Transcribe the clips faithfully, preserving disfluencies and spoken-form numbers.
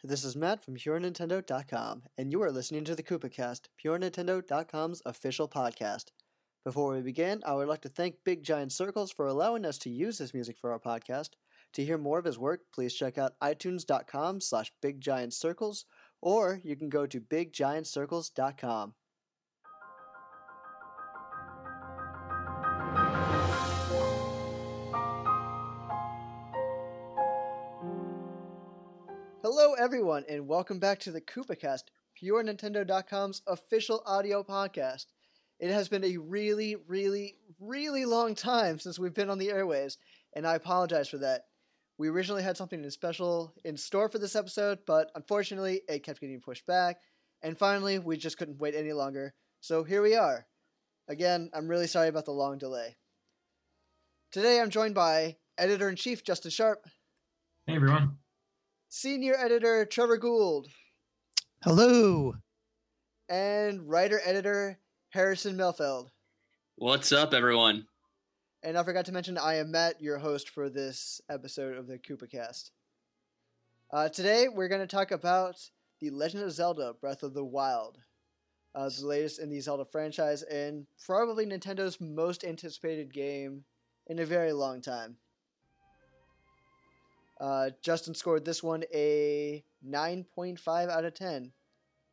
this is Matt from Pure Nintendo dot com, and you are listening to the KoopaCast, Pure Nintendo dot com's official podcast. Before we begin, I would like to thank Big Giant Circles for allowing us to use his music for our podcast. To hear more of his work, please check out iTunes dot com slash Big Giant Circles, or you can go to Big Giant Circles dot com. Hello, everyone, and welcome back to the KoopaCast, Pure Nintendo dot com's official audio podcast. It has been a really, really, really long time since we've been on the airwaves, and I apologize for that. We originally had something special in store for this episode, but unfortunately, it kept getting pushed back, and finally, we just couldn't wait any longer. So here we are. Again, I'm really sorry about the long delay. Today, I'm joined by Editor-in-Chief Justin Sharp. Hey, everyone. Senior Editor Trevor Gould. Hello. And Writer-Editor Harrison Melfeld. What's up, everyone? And I forgot to mention, I am Matt, your host for this episode of the KoopaCast. Uh, today, we're going to talk about The Legend of Zelda Breath of the Wild, uh, the latest in the Zelda franchise, and probably Nintendo's most anticipated game in a very long time. Uh, Justin scored this one a nine point five out of ten.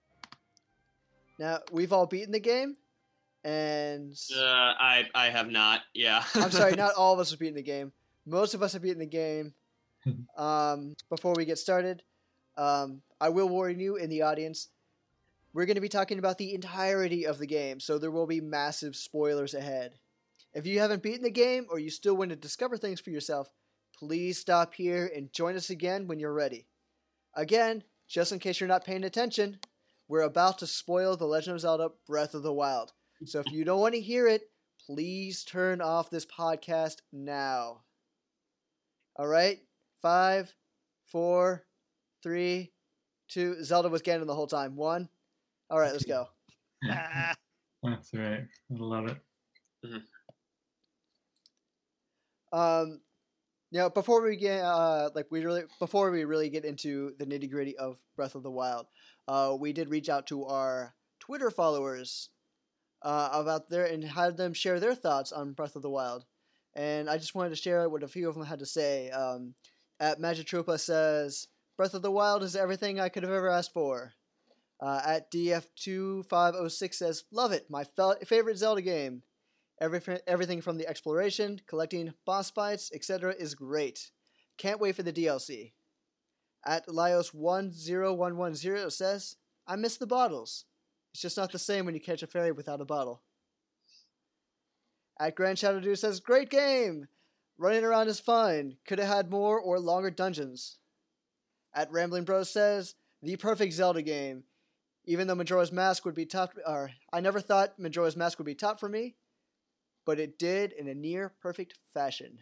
Now, we've all beaten the game, and... Uh, I I have not, yeah. I'm sorry, not all of us have beaten the game. Most of us have beaten the game. Um, before we get started, um, I will warn you in the audience, we're going to be talking about the entirety of the game, so there will be massive spoilers ahead. If you haven't beaten the game, or you still want to discover things for yourself, please stop here and join us again when you're ready. Again, just in case you're not paying attention, we're about to spoil The Legend of Zelda Breath of the Wild. So if you don't want to hear it, please turn off this podcast now. All right? Five, four, three, two. Zelda was Ganon the whole time. One. All right, let's go. That's right. I love it. Um... Now, before we get uh, like we really before we really get into the nitty gritty of Breath of the Wild, uh, we did reach out to our Twitter followers uh, about their and had them share their thoughts on Breath of the Wild, and I just wanted to share what a few of them had to say. Um, at Magitropa says, "Breath of the Wild is everything I could have ever asked for." Uh, at D F two five oh six says, "Love it, my fel- favorite Zelda game. Every, everything from the exploration, collecting boss fights, et cetera is great. Can't wait for the D L C." At Lios one zero one one zero says, "I miss the bottles. It's just not the same when you catch a fairy without a bottle." At Grand Shadow Dude says, "Great game! Running around is fun. Could have had more or longer dungeons." At Rambling Bros says, "The perfect Zelda game. Even though Majora's Mask would be top, or I never thought Majora's Mask would be top for me, but it did in a near-perfect fashion."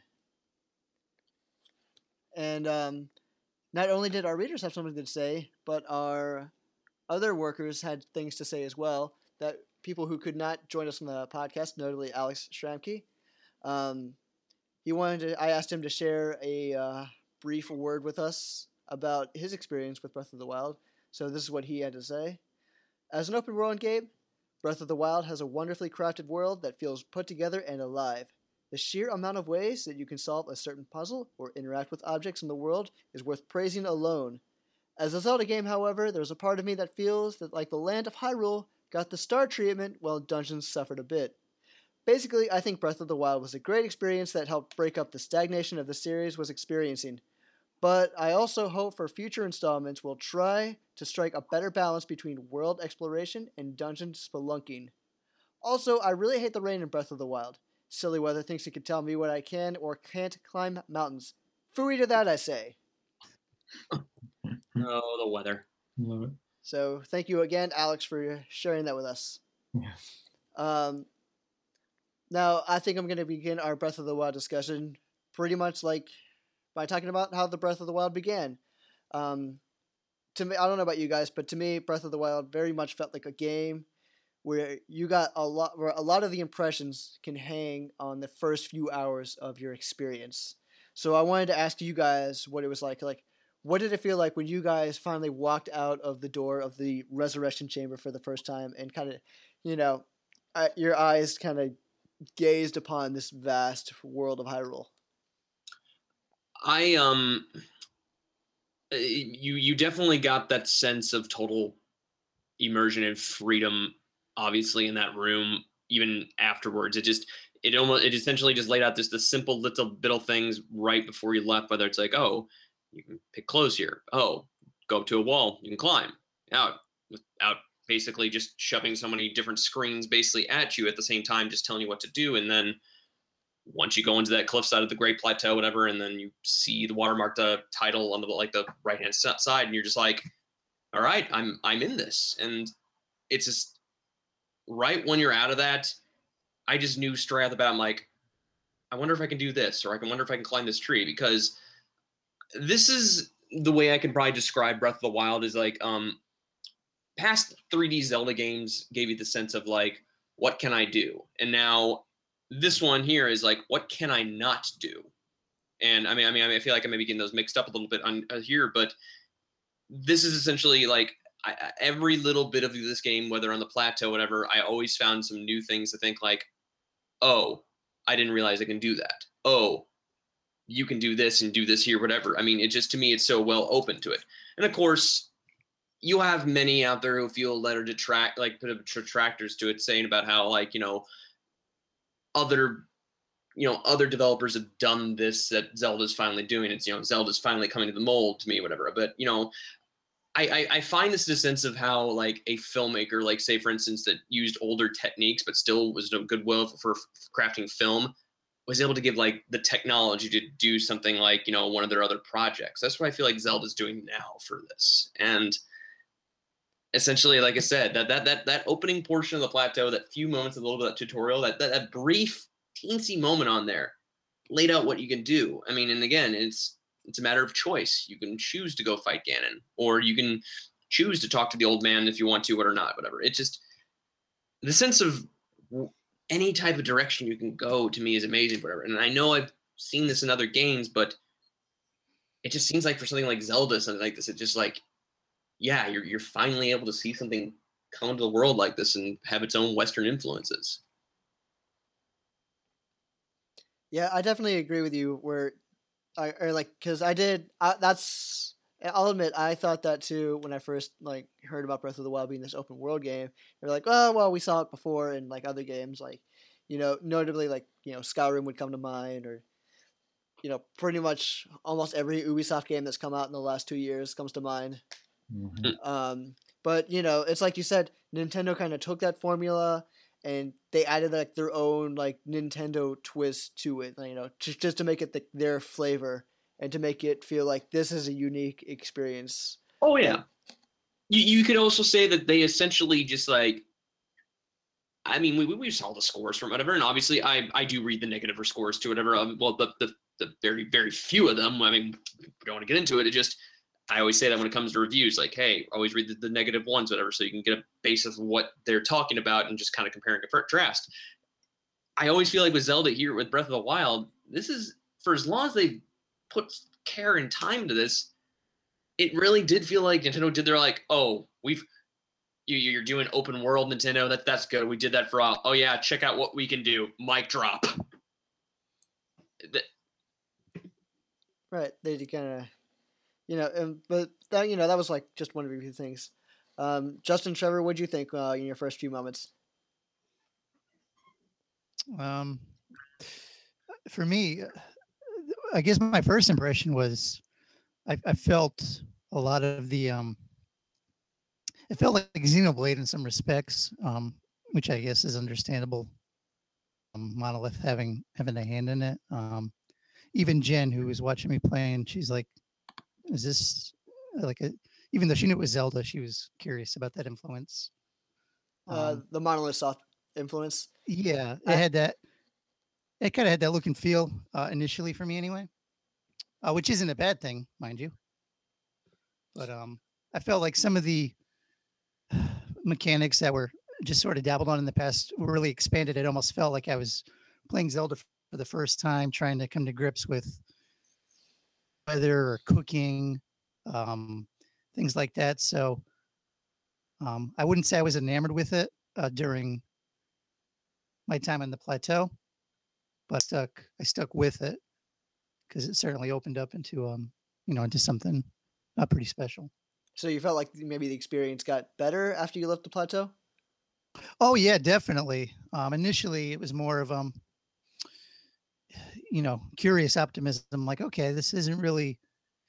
And um, not only did our readers have something to say, but our other workers had things to say as well, that people who could not join us on the podcast, notably Alex Schramke. Um, he wanted to, I asked him to share a uh, brief word with us about his experience with Breath of the Wild, so this is what he had to say. "As an open-world game, Breath of the Wild has a wonderfully crafted world that feels put together and alive. The sheer amount of ways that you can solve a certain puzzle or interact with objects in the world is worth praising alone. As a Zelda game, however, there's a part of me that feels that like the land of Hyrule got the star treatment while Dungeons suffered a bit. Basically, I think Breath of the Wild was a great experience that helped break up the stagnation of the series was experiencing. But I also hope for future installments will try to strike a better balance between world exploration and dungeon spelunking. Also, I really hate the rain in Breath of the Wild. Silly weather thinks it can tell me what I can or can't climb mountains. Phooey to that, I say." Oh, the weather. Love it. So thank you again, Alex, for sharing that with us. Yeah. Um, now, I think I'm going to begin our Breath of the Wild discussion pretty much like by talking about how the Breath of the Wild began. Um, to me, I don't know about you guys, but to me, Breath of the Wild very much felt like a game where you got a lot, where a lot of the impressions can hang on the first few hours of your experience. So I wanted to ask you guys what it was like. Like, what did it feel like when you guys finally walked out of the door of the resurrection chamber for the first time and kind of, you know, uh, your eyes kind of gazed upon this vast world of Hyrule? I um, uh, you you definitely got that sense of total immersion and freedom. Obviously, in that room, even afterwards, it just it almost it essentially just laid out this the simple little bit of things right before you left. Whether it's like, oh, you can pick clothes here. Oh, go up to a wall, you can climb out without basically just shoving so many different screens basically at you at the same time, just telling you what to do. And then once you go into that cliffside of the Great Plateau, whatever, and then you see the watermarked uh, title on the like the right hand side, and you're just like, all right, I'm I'm in this. And it's just right when you're out of that, I just knew straight out the bat, I'm like, I wonder if I can do this, or I can wonder if I can climb this tree, because this is the way I can probably describe Breath of the Wild is like, um, past three D Zelda games gave you the sense of like, what can I do? And now this one here is like, what can I not do? And I mean, I mean, I, mean, I feel like I may be getting those mixed up a little bit on uh, here, but this is essentially like I, every little bit of this game, whether on the plateau, whatever, I always found some new things to think like, oh, I didn't realize I can do that. Oh, you can do this and do this here, whatever. I mean, it just, to me, it's so well open to it. And of course, you have many out there who feel that are detract, like put detractors to it, saying about how, like, you know, other, you know, other developers have done this that Zelda's finally doing. It's, you know, Zelda's finally coming to the mold to me, whatever. But, you know, I, I, I find this in a sense of how, like, a filmmaker, like, say, for instance, that used older techniques, but still was a goodwill for, for crafting film, was able to give like the technology to do something like, you know, one of their other projects. That's what I feel like Zelda's doing now for this. And essentially, like I said, that that that that opening portion of the plateau, that few moments, a little bit of that tutorial, that, that that brief teensy moment on there laid out what you can do. I mean, and again, it's it's a matter of choice. You can choose to go fight Ganon, or you can choose to talk to the old man if you want to, or not, whatever. It just, the sense of any type of direction you can go to me is amazing, whatever. And I know I've seen this in other games, but it just seems like for something like Zelda, something like this, it's just like, yeah, you're you're finally able to see something come into the world like this and have its own Western influences. Yeah, I definitely agree with you. Where I or like because I did. I, that's I'll admit I thought that too when I first like heard about Breath of the Wild being this open world game. They're like, oh well, we saw it before in like other games, like you know, notably like you know Skyrim would come to mind, or you know, pretty much almost every Ubisoft game that's come out in the last two years comes to mind. Mm-hmm. Um, but you know, it's like you said, Nintendo kind of took that formula and they added like their own like Nintendo twist to it, you know, just just to make it the, their flavor and to make it feel like this is a unique experience. Oh yeah, you you could also say that they essentially just like, I mean, we we saw the scores from whatever, and obviously I I do read the negative scores to whatever. Um, well, the the the very very few of them. I mean, we don't want to get into it. It just, I always say that when it comes to reviews, like, hey, always read the, the negative ones, whatever, so you can get a base of what they're talking about and just kind of compare and contrast. I always feel like with Zelda here, with Breath of the Wild, this is, for as long as they put care and time into this, it really did feel like Nintendo did their like, oh, we've, you, you're doing open world, Nintendo, that, that's good. We did that for a while. Oh yeah, check out what we can do. Mic drop. The, Right, they kind of, you know, and, but that you know that was like just one of a few things. Um, Justin, Trevor, what did you think uh, in your first few moments? Um, for me, I guess my first impression was I, I felt a lot of the um, it felt like Xenoblade in some respects, um, which I guess is understandable. Um, Monolith having having a hand in it. Um, even Jen, who was watching me playing, she's like, "Is this like a?" Even though she knew it was Zelda, she was curious about that influence. Uh, Um, the Monolith Soft influence. yeah, it I- had that. It kind of had that look and feel uh, initially for me, anyway, uh, which isn't a bad thing, mind you. But um, I felt like some of the mechanics that were just sort of dabbled on in the past were really expanded. It almost felt like I was playing Zelda for the first time, trying to come to grips with weather or cooking, um, things like that. So um, I wouldn't say I was enamored with it uh, during my time on the plateau, but I stuck I stuck with it because it certainly opened up into um you know into something uh, pretty special. So you felt like maybe the experience got better after you left the plateau? Oh yeah, definitely. Um, initially, it was more of um, you know, curious optimism. Like, okay, this isn't really,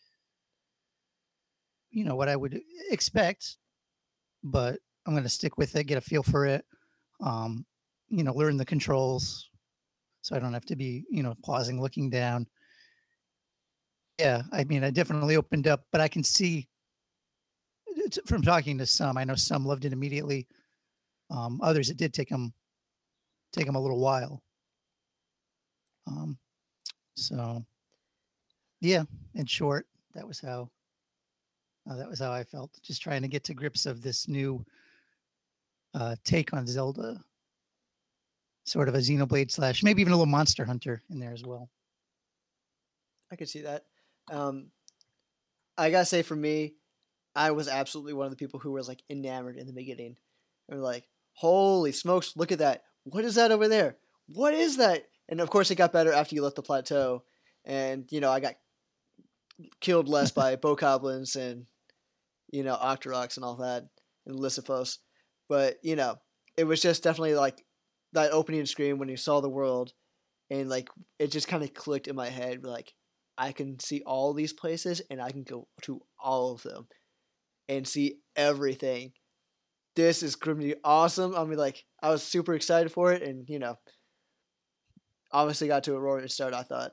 you know, what I would expect, but I'm going to stick with it, get a feel for it. Um, you know, learn the controls, so I don't have to be, you know, pausing, looking down. Yeah, I mean, I definitely opened up, but I can see it's- from talking to some. I know some loved it immediately. Um, others, it did take them take them a little while. Um, so, yeah, in short, that was how uh, that was how I felt. Just trying to get to grips of this new uh, take on Zelda, sort of a Xenoblade slash maybe even a little Monster Hunter in there as well. I could see that. Um, I gotta say, for me, I was absolutely one of the people who was like enamored in the beginning. And like, holy smokes, look at that! What is that over there? What is that? And of course, it got better after you left the plateau, and you know, I got killed less by bokoblins and you know Octoroks and all that and Lysithos. But you know, it was just definitely like that opening screen when you saw the world, and like it just kind of clicked in my head. Like I can see all these places, and I can go to all of them and see everything. This is going to be awesome. I mean, like I was super excited for it, and you know, obviously got to a roaring start. I thought.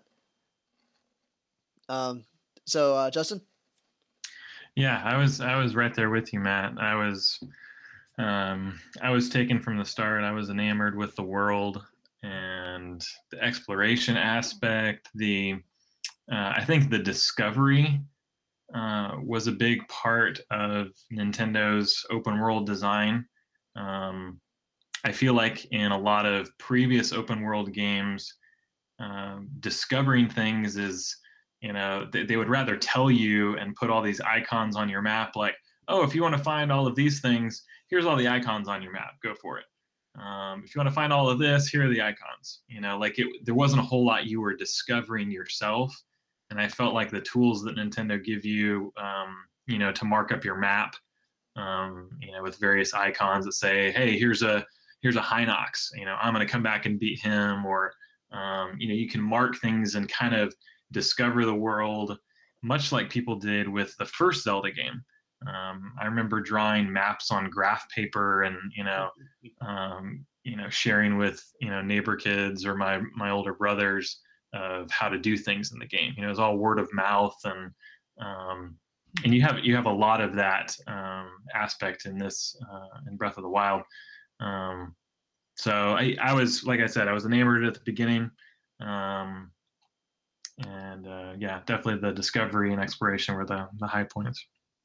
Um. So, uh, Justin. Yeah, I was I was right there with you, Matt. I was um, I was taken from the start. I was enamored with the world and the exploration aspect. The uh, I think the discovery uh, was a big part of Nintendo's open world design. Um, I feel like in a lot of previous open world games, um, discovering things is, you know, they, they would rather tell you and put all these icons on your map, like, oh, if you want to find all of these things, here's all the icons on your map, go for it. Um, if you want to find all of this, here are the icons. You know, like it, there wasn't a whole lot you were discovering yourself. And I felt like the tools that Nintendo give you, um, you know, to mark up your map, um, you know, with various icons that say, hey, here's a here's a Hinox, you know, I'm going to come back and beat him, or um, you know, you can mark things and kind of discover the world, much like people did with the first Zelda game. Um, I remember drawing maps on graph paper, and you know, um, you know, sharing with you know neighbor kids or my my older brothers of how to do things in the game. You know, it's all word of mouth, and um, and you have you have a lot of that um, aspect in this uh, in Breath of the Wild. Um, so I, I was, like I said, I was enamored at the beginning. Um, and uh, yeah, definitely the discovery and exploration were the, the high points.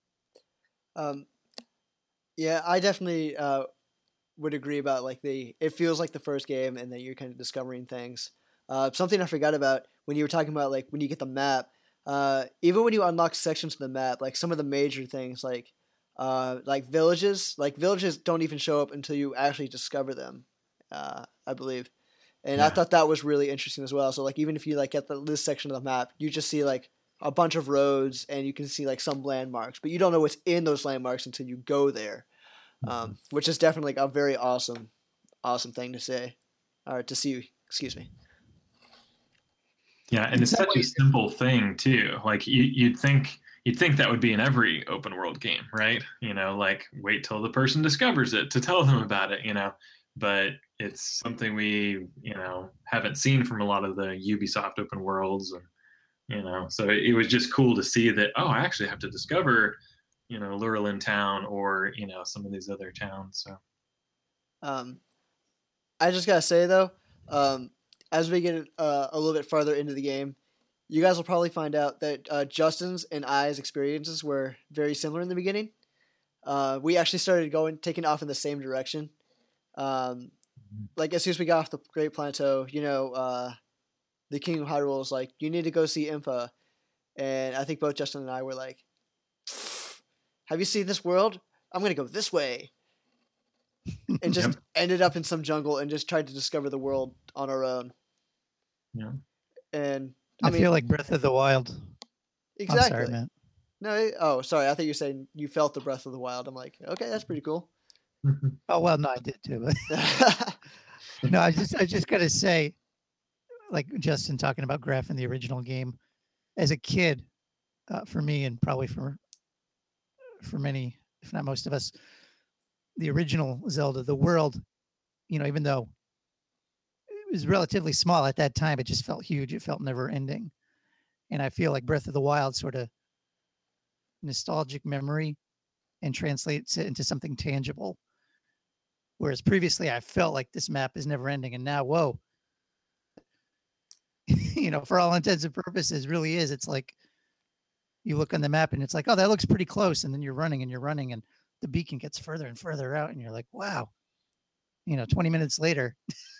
Um, yeah, I definitely uh, would agree about like the. It feels like the first game, and then you're kind of discovering things. Uh, something I forgot about when you were talking about like when you get the map. Uh, even when you unlock sections of the map, like some of the major things, like uh, like villages, like villages don't even show up until you actually discover them. Uh, I believe, and Yeah. I thought that was really interesting as well. So like even if you like get the this section of the map, you just see like a bunch of roads, and you can see like some landmarks, but you don't know what's in those landmarks until you go there, um, which is definitely like a very awesome, awesome thing to say, or to see. Excuse me. Yeah, and In it's some such a ways- simple thing too. Like you, you'd think you'd think that would be in every open world game, right? You know, like wait till the person discovers it to tell them about it. You know, but it's something we you know haven't seen from a lot of the Ubisoft open worlds, and you know, so it, it was just cool to see that. Oh, I actually have to discover, you know, Lurelin Town or you know some of these other towns. So Um, I just gotta say though, um, as we get uh, a little bit farther into the game, you guys will probably find out that uh, Justin's and I's experiences were very similar in the beginning. Uh, we actually started going, taking off in the same direction. Um, like as soon as we got off the Great Plateau, you know, uh, the King of Hyrule was like, "You need to go see Impa," and I think both Justin and I were like, have you seen this world? I'm going to go this way. And just Yep. ended up in some jungle and just tried to discover the world on our own. Yeah. And I, I, mean, feel like Breath of the Wild. exactly. I'm sorry, man. No, oh, sorry. I thought you were saying you felt the Breath of the Wild. I'm like, okay, that's pretty cool. Oh well, no, I did too. But no, I just I just gotta say, like Justin talking about Graf in the original game, as a kid, uh, for me and probably for for many, if not most of us, the original Zelda, the world, you know, even though it was relatively small at that time, it just felt huge. It felt never ending. And I feel like Breath of the Wild sort of nostalgic memory and translates it into something tangible. Whereas previously I felt like this map is never ending. And now, whoa, you know, for all intents and purposes, really is. It's like you look on the map and it's like, oh, that looks pretty close. And then you're running and you're running and the beacon gets further and further out. And you're like, wow, you know, twenty minutes later.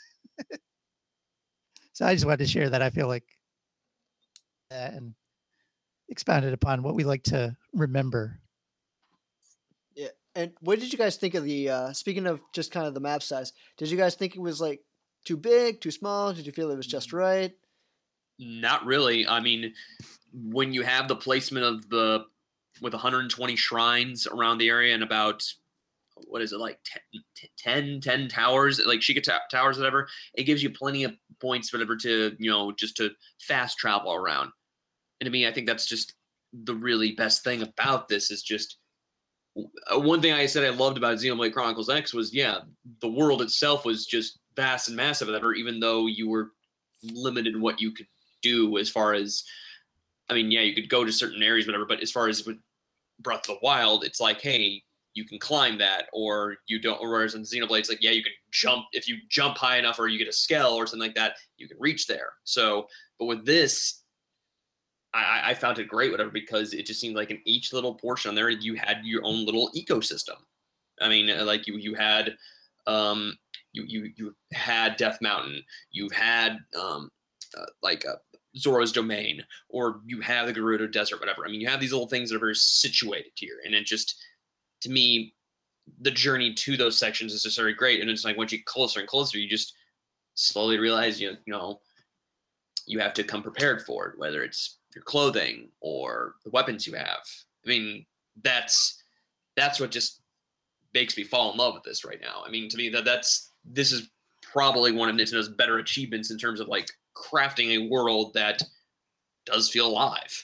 So I just wanted to share that. I feel like that and expounded upon what we like to remember. Yeah. And what did you guys think of the, uh, speaking of just kind of the map size, did you guys think it was like too big, too small? Did you feel it was just right? Not really. I mean, when you have the placement of the, with one hundred twenty shrines around the area and about, what is it, like ten, ten towers, like Sheikah t- towers, whatever, it gives you plenty of points, whatever, to, you know, just to fast travel around. And to me, I think that's just the really best thing about this is just, one thing I said I loved about Xenoblade Chronicles X was, yeah, the world itself was just vast and massive, whatever, even though you were limited in what you could do as far as, I mean, yeah, you could go to certain areas, whatever, but as far as with Breath of the Wild, it's like, hey, you can climb that, or you don't, or whereas in Xenoblade, it's like, yeah, you can jump, if you jump high enough or you get a scale or something like that, you can reach there. So, but with this, I, I found it great, whatever, because it just seemed like in each little portion on there, you had your own little ecosystem. I mean, like you, you had, um, you, you, you had Death Mountain, you had, um, uh, like a Zora's Domain, or you have the Gerudo Desert, whatever. I mean, you have these little things that are very situated here, and it just, to me, the journey to those sections is just very great. And it's like once you get closer and closer, you just slowly realize, you you know, you have to come prepared for it, whether it's your clothing or the weapons you have. I mean, that's that's what just makes me fall in love with this right now. I mean, to me, that that's this is probably one of Nintendo's better achievements in terms of like crafting a world that does feel alive.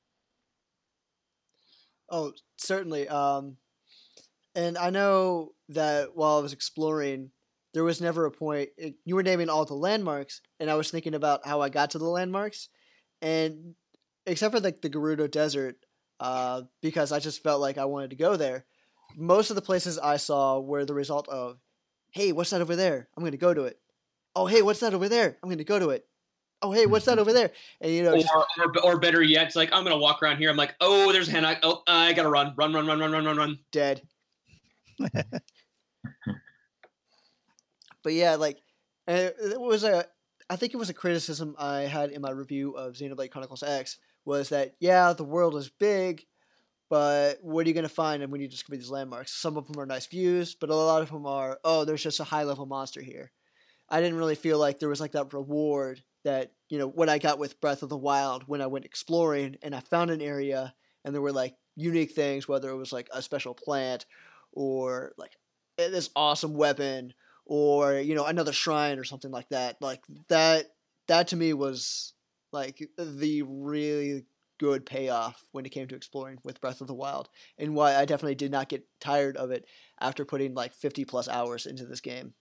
Oh, certainly. Um, and I know that while I was exploring, there was never a point. It, you were naming all the landmarks, and I was thinking about how I got to the landmarks, and except for like the Gerudo Desert, uh, because I just felt like I wanted to go there. Most of the places I saw were the result of, hey, what's that over there? I'm going to go to it. Oh, hey, what's that over there? I'm going to go to it. Oh, hey, what's that over there? And you know, or, just, or, or better yet, it's like I'm gonna walk around here. I'm like, oh, there's a hand. I, oh, I gotta run, run, run, run, run, run, run, run. Dead. But yeah, like it was a. I think it was a criticism I had in my review of Xenoblade Chronicles X was that yeah, the world is big, but what are you gonna find when you discover these landmarks? Some of them are nice views, but a lot of them are oh, there's just a high level monster here. I didn't really feel like there was like that reward that, you know, what I got with Breath of the Wild when I went exploring and I found an area and there were like unique things, whether it was like a special plant or like this awesome weapon or, you know, another shrine or something like that. Like that, that to me was like the really good payoff when it came to exploring with Breath of the Wild and why I definitely did not get tired of it after putting like fifty plus hours into this game.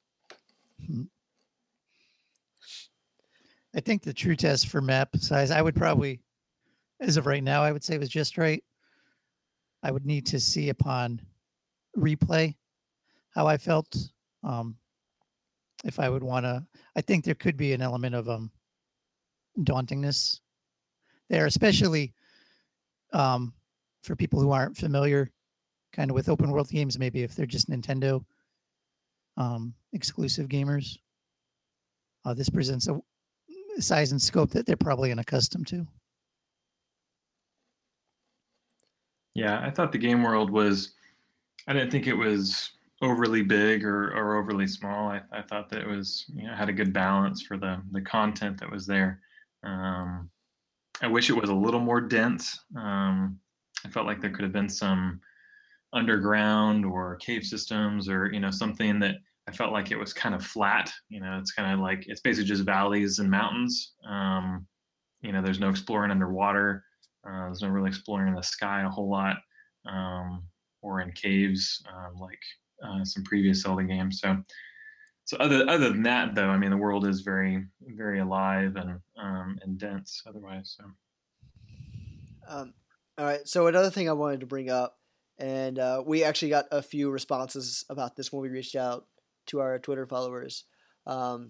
I think the true test for map size, I would probably, as of right now, I would say was just right. I would need to see upon replay how I felt. Um, if I would want to, I think there could be an element of um, dauntingness there, especially um, for people who aren't familiar kind of with open world games, maybe if they're just Nintendo um, exclusive gamers. Uh, this presents a size and scope that they're probably unaccustomed to. Yeah, I thought the game world was, I didn't think it was overly big or, or overly small. I, I thought that it was, you know, had a good balance for the, the content that was there. Um, I wish it was a little more dense. Um, I felt like there could have been some underground or cave systems, or, you know, something that I felt like it was kind of flat. You know, it's kind of like, it's basically just valleys and mountains. Um, you know, there's no exploring underwater. Uh, there's no really exploring in the sky a whole lot, um, or in caves, um, like uh, some previous Zelda games. So, so other other than that, though, I mean, the world is very very alive and um, and dense. Otherwise, so. Um, all right. So another thing I wanted to bring up, and uh, we actually got a few responses about this when we reached out to our Twitter followers. Um,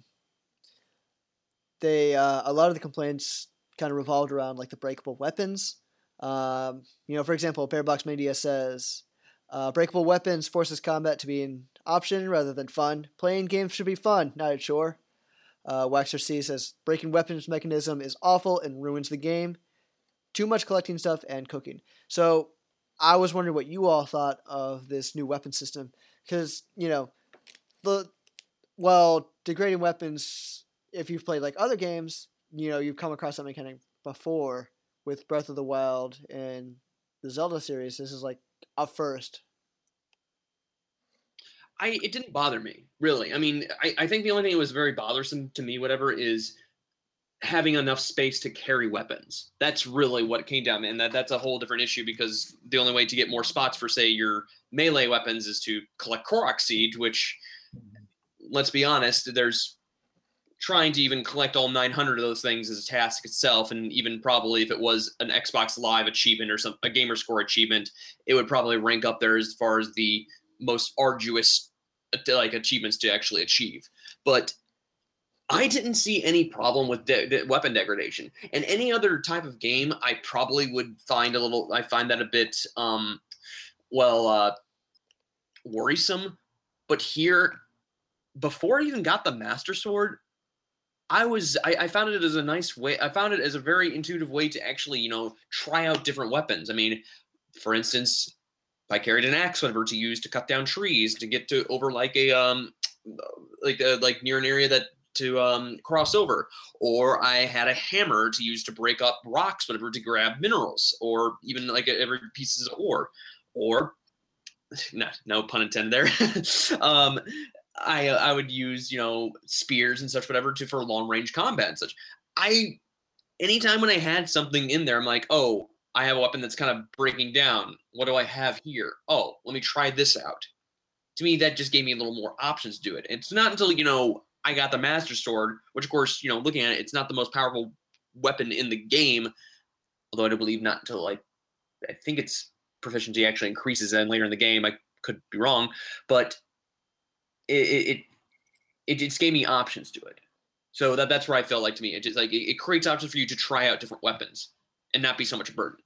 they uh, a lot of the complaints kind of revolved around like the breakable weapons. Um, you know, for example, Bearbox Media says uh, breakable weapons forces combat to be an option rather than fun. Playing games should be fun, not a chore. Uh, Waxer C says breaking weapons mechanism is awful and ruins the game. Too much collecting stuff and cooking. So I was wondering what you all thought of this new weapon system, because you know, the well degrading weapons. If you've played like other games, you know you've come across that mechanic before with Breath of the Wild and the Zelda series. This is like a first. I it didn't bother me really. I mean, I, I think the only thing that was very bothersome to me, whatever, is having enough space to carry weapons. That's really what it came down to, and that that's a whole different issue, because the only way to get more spots for, say, your melee weapons is to collect Korok Seed, which, let's be honest, there's trying to even collect all nine hundred of those things is a task itself, and even probably if it was an Xbox Live achievement or some a gamer score achievement, it would probably rank up there as far as the most arduous like achievements to actually achieve. But I didn't see any problem with de- de- weapon degradation. In any other type of game, I probably would find a little. I find that a bit, um, well, uh, worrisome. But here, before I even got the Master Sword, I was I, I found it as a nice way. I found it as a very intuitive way to actually, you know, try out different weapons. I mean, for instance, I carried an axe whatever to use to cut down trees to get to over like a um like a, like near an area that to um cross over, or I had a hammer to use to break up rocks whenever to grab minerals, or even like every pieces of ore, or no no pun intended there. um I I would use, you know, spears and such whatever to for long range combat and such. I anytime when I had something in there, I'm like, oh, I have a weapon that's kind of breaking down. What do I have here? Oh, let me try this out. To me, that just gave me a little more options to do it. It's not until, you know, I got the Master Sword, which of course, you know, looking at it, it's not the most powerful weapon in the game. Although I do believe not until like, I think its proficiency actually increases then later in the game. I could be wrong, but it it it just gave me options to it. So that that's where I felt like to me, it just like it, it creates options for you to try out different weapons and not be so much a burden.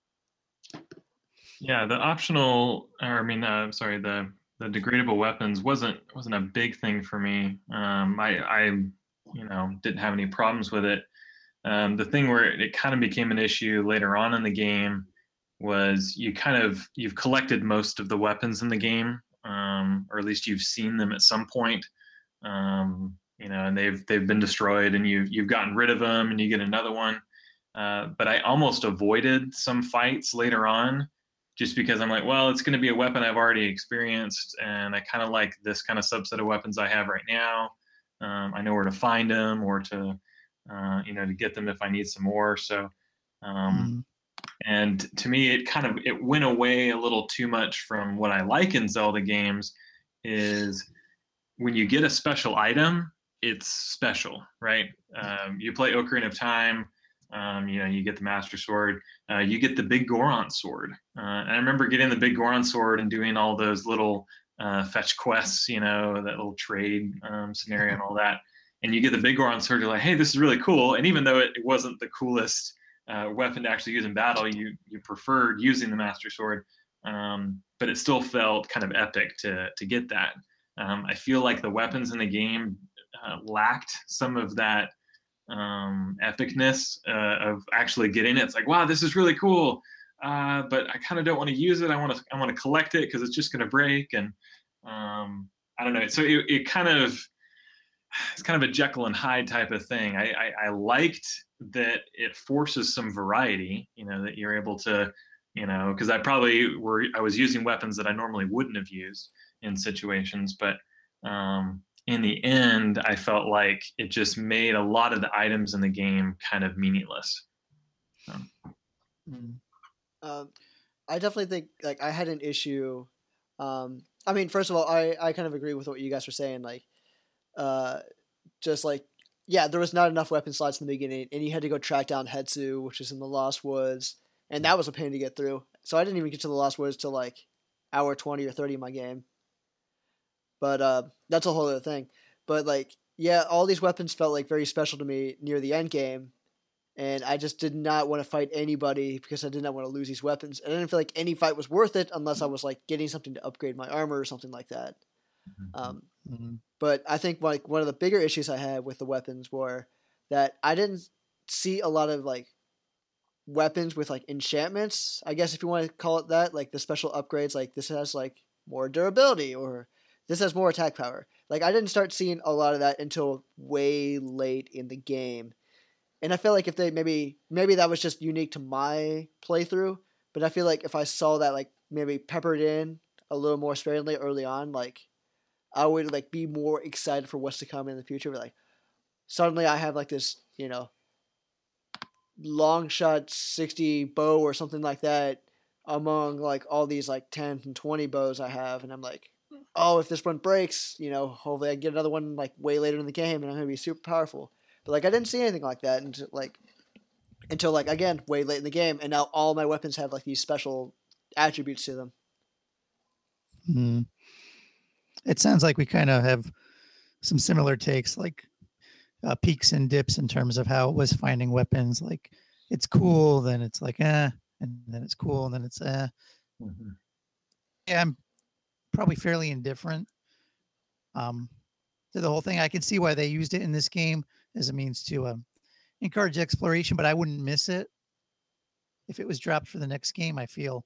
Yeah, the optional, or I mean, uh, sorry, the the degradable weapons wasn't wasn't a big thing for me. Um, I I you know didn't have any problems with it. Um, the thing where it, it kind of became an issue later on in the game was you kind of you've collected most of the weapons in the game, um, or at least you've seen them at some point. Um, you know, and they've they've been destroyed, and you you've gotten rid of them, and you get another one. Uh, but I almost avoided some fights later on, just because I'm like, well, it's going to be a weapon I've already experienced, and I kind of like this kind of subset of weapons I have right now. Um, I know where to find them, or to, uh, you know, to get them if I need some more. So, um, mm. and to me, it kind of it went away a little too much from what I like in Zelda games. Is when you get a special item, it's special, right? Um, you play Ocarina of Time. Um, you know, you get the Master Sword, uh, you get the Big Goron Sword. Uh, and I remember getting the Big Goron Sword and doing all those little uh, fetch quests, you know, that little trade um, scenario and all that. And you get the Big Goron Sword, you're like, hey, this is really cool. And even though it, it wasn't the coolest uh, weapon to actually use in battle, you you preferred using the Master Sword. Um, but it still felt kind of epic to to get that. Um, I feel like the weapons in the game uh, lacked some of that um epicness uh, of actually getting it. It's like, wow, this is really cool. uh, but I kind of don't want to use it. I want to I want to collect it because it's just going to break. And um, I don't know. So it, it kind of it's kind of a Jekyll and Hyde type of thing. I, I, I liked that it forces some variety, you know, that you're able to, you know, because I probably were, I was using weapons that I normally wouldn't have used in situations. But um, in the end, I felt like it just made a lot of the items in the game kind of meaningless. So. Mm. Um, I definitely think like I had an issue. Um, I mean, first of all, I, I kind of agree with what you guys were saying. Like, uh, just like, yeah, there was not enough weapon slots in the beginning, and you had to go track down Hetsu, which is in the Lost Woods, and that was a pain to get through. So I didn't even get to the Lost Woods till like hour twenty or thirty of my game. But uh, that's a whole other thing. But like, yeah, all these weapons felt like very special to me near the end game, and I just did not want to fight anybody because I did not want to lose these weapons. And I didn't feel like any fight was worth it unless I was like getting something to upgrade my armor or something like that. Um, Mm-hmm. But I think like one of the bigger issues I had with the weapons were that I didn't see a lot of like weapons with like enchantments, I guess if you want to call it that, like the special upgrades, like this has like more durability or this has more attack power. Like I didn't start seeing a lot of that until way late in the game. And I feel like if they maybe maybe that was just unique to my playthrough, but I feel like if I saw that like maybe peppered in a little more sparingly early on, like I would like be more excited for what's to come in the future. Like suddenly I have like this, you know, long shot sixty bow or something like that among like all these like ten and twenty bows I have, and I'm like, oh, if this one breaks, you know, hopefully I get another one like way later in the game, and I'm gonna be super powerful. But like I didn't see anything like that until like until like again way late in the game, and now all my weapons have like these special attributes to them. Mm. It sounds like we kind of have some similar takes, like uh, peaks and dips in terms of how it was finding weapons. Like it's cool, then it's like eh, and then it's cool, and then it's eh. Mm-hmm. Yeah, I'm probably fairly indifferent um, to the whole thing. I can see why they used it in this game as a means to um, encourage exploration, but I wouldn't miss it if it was dropped for the next game. I feel.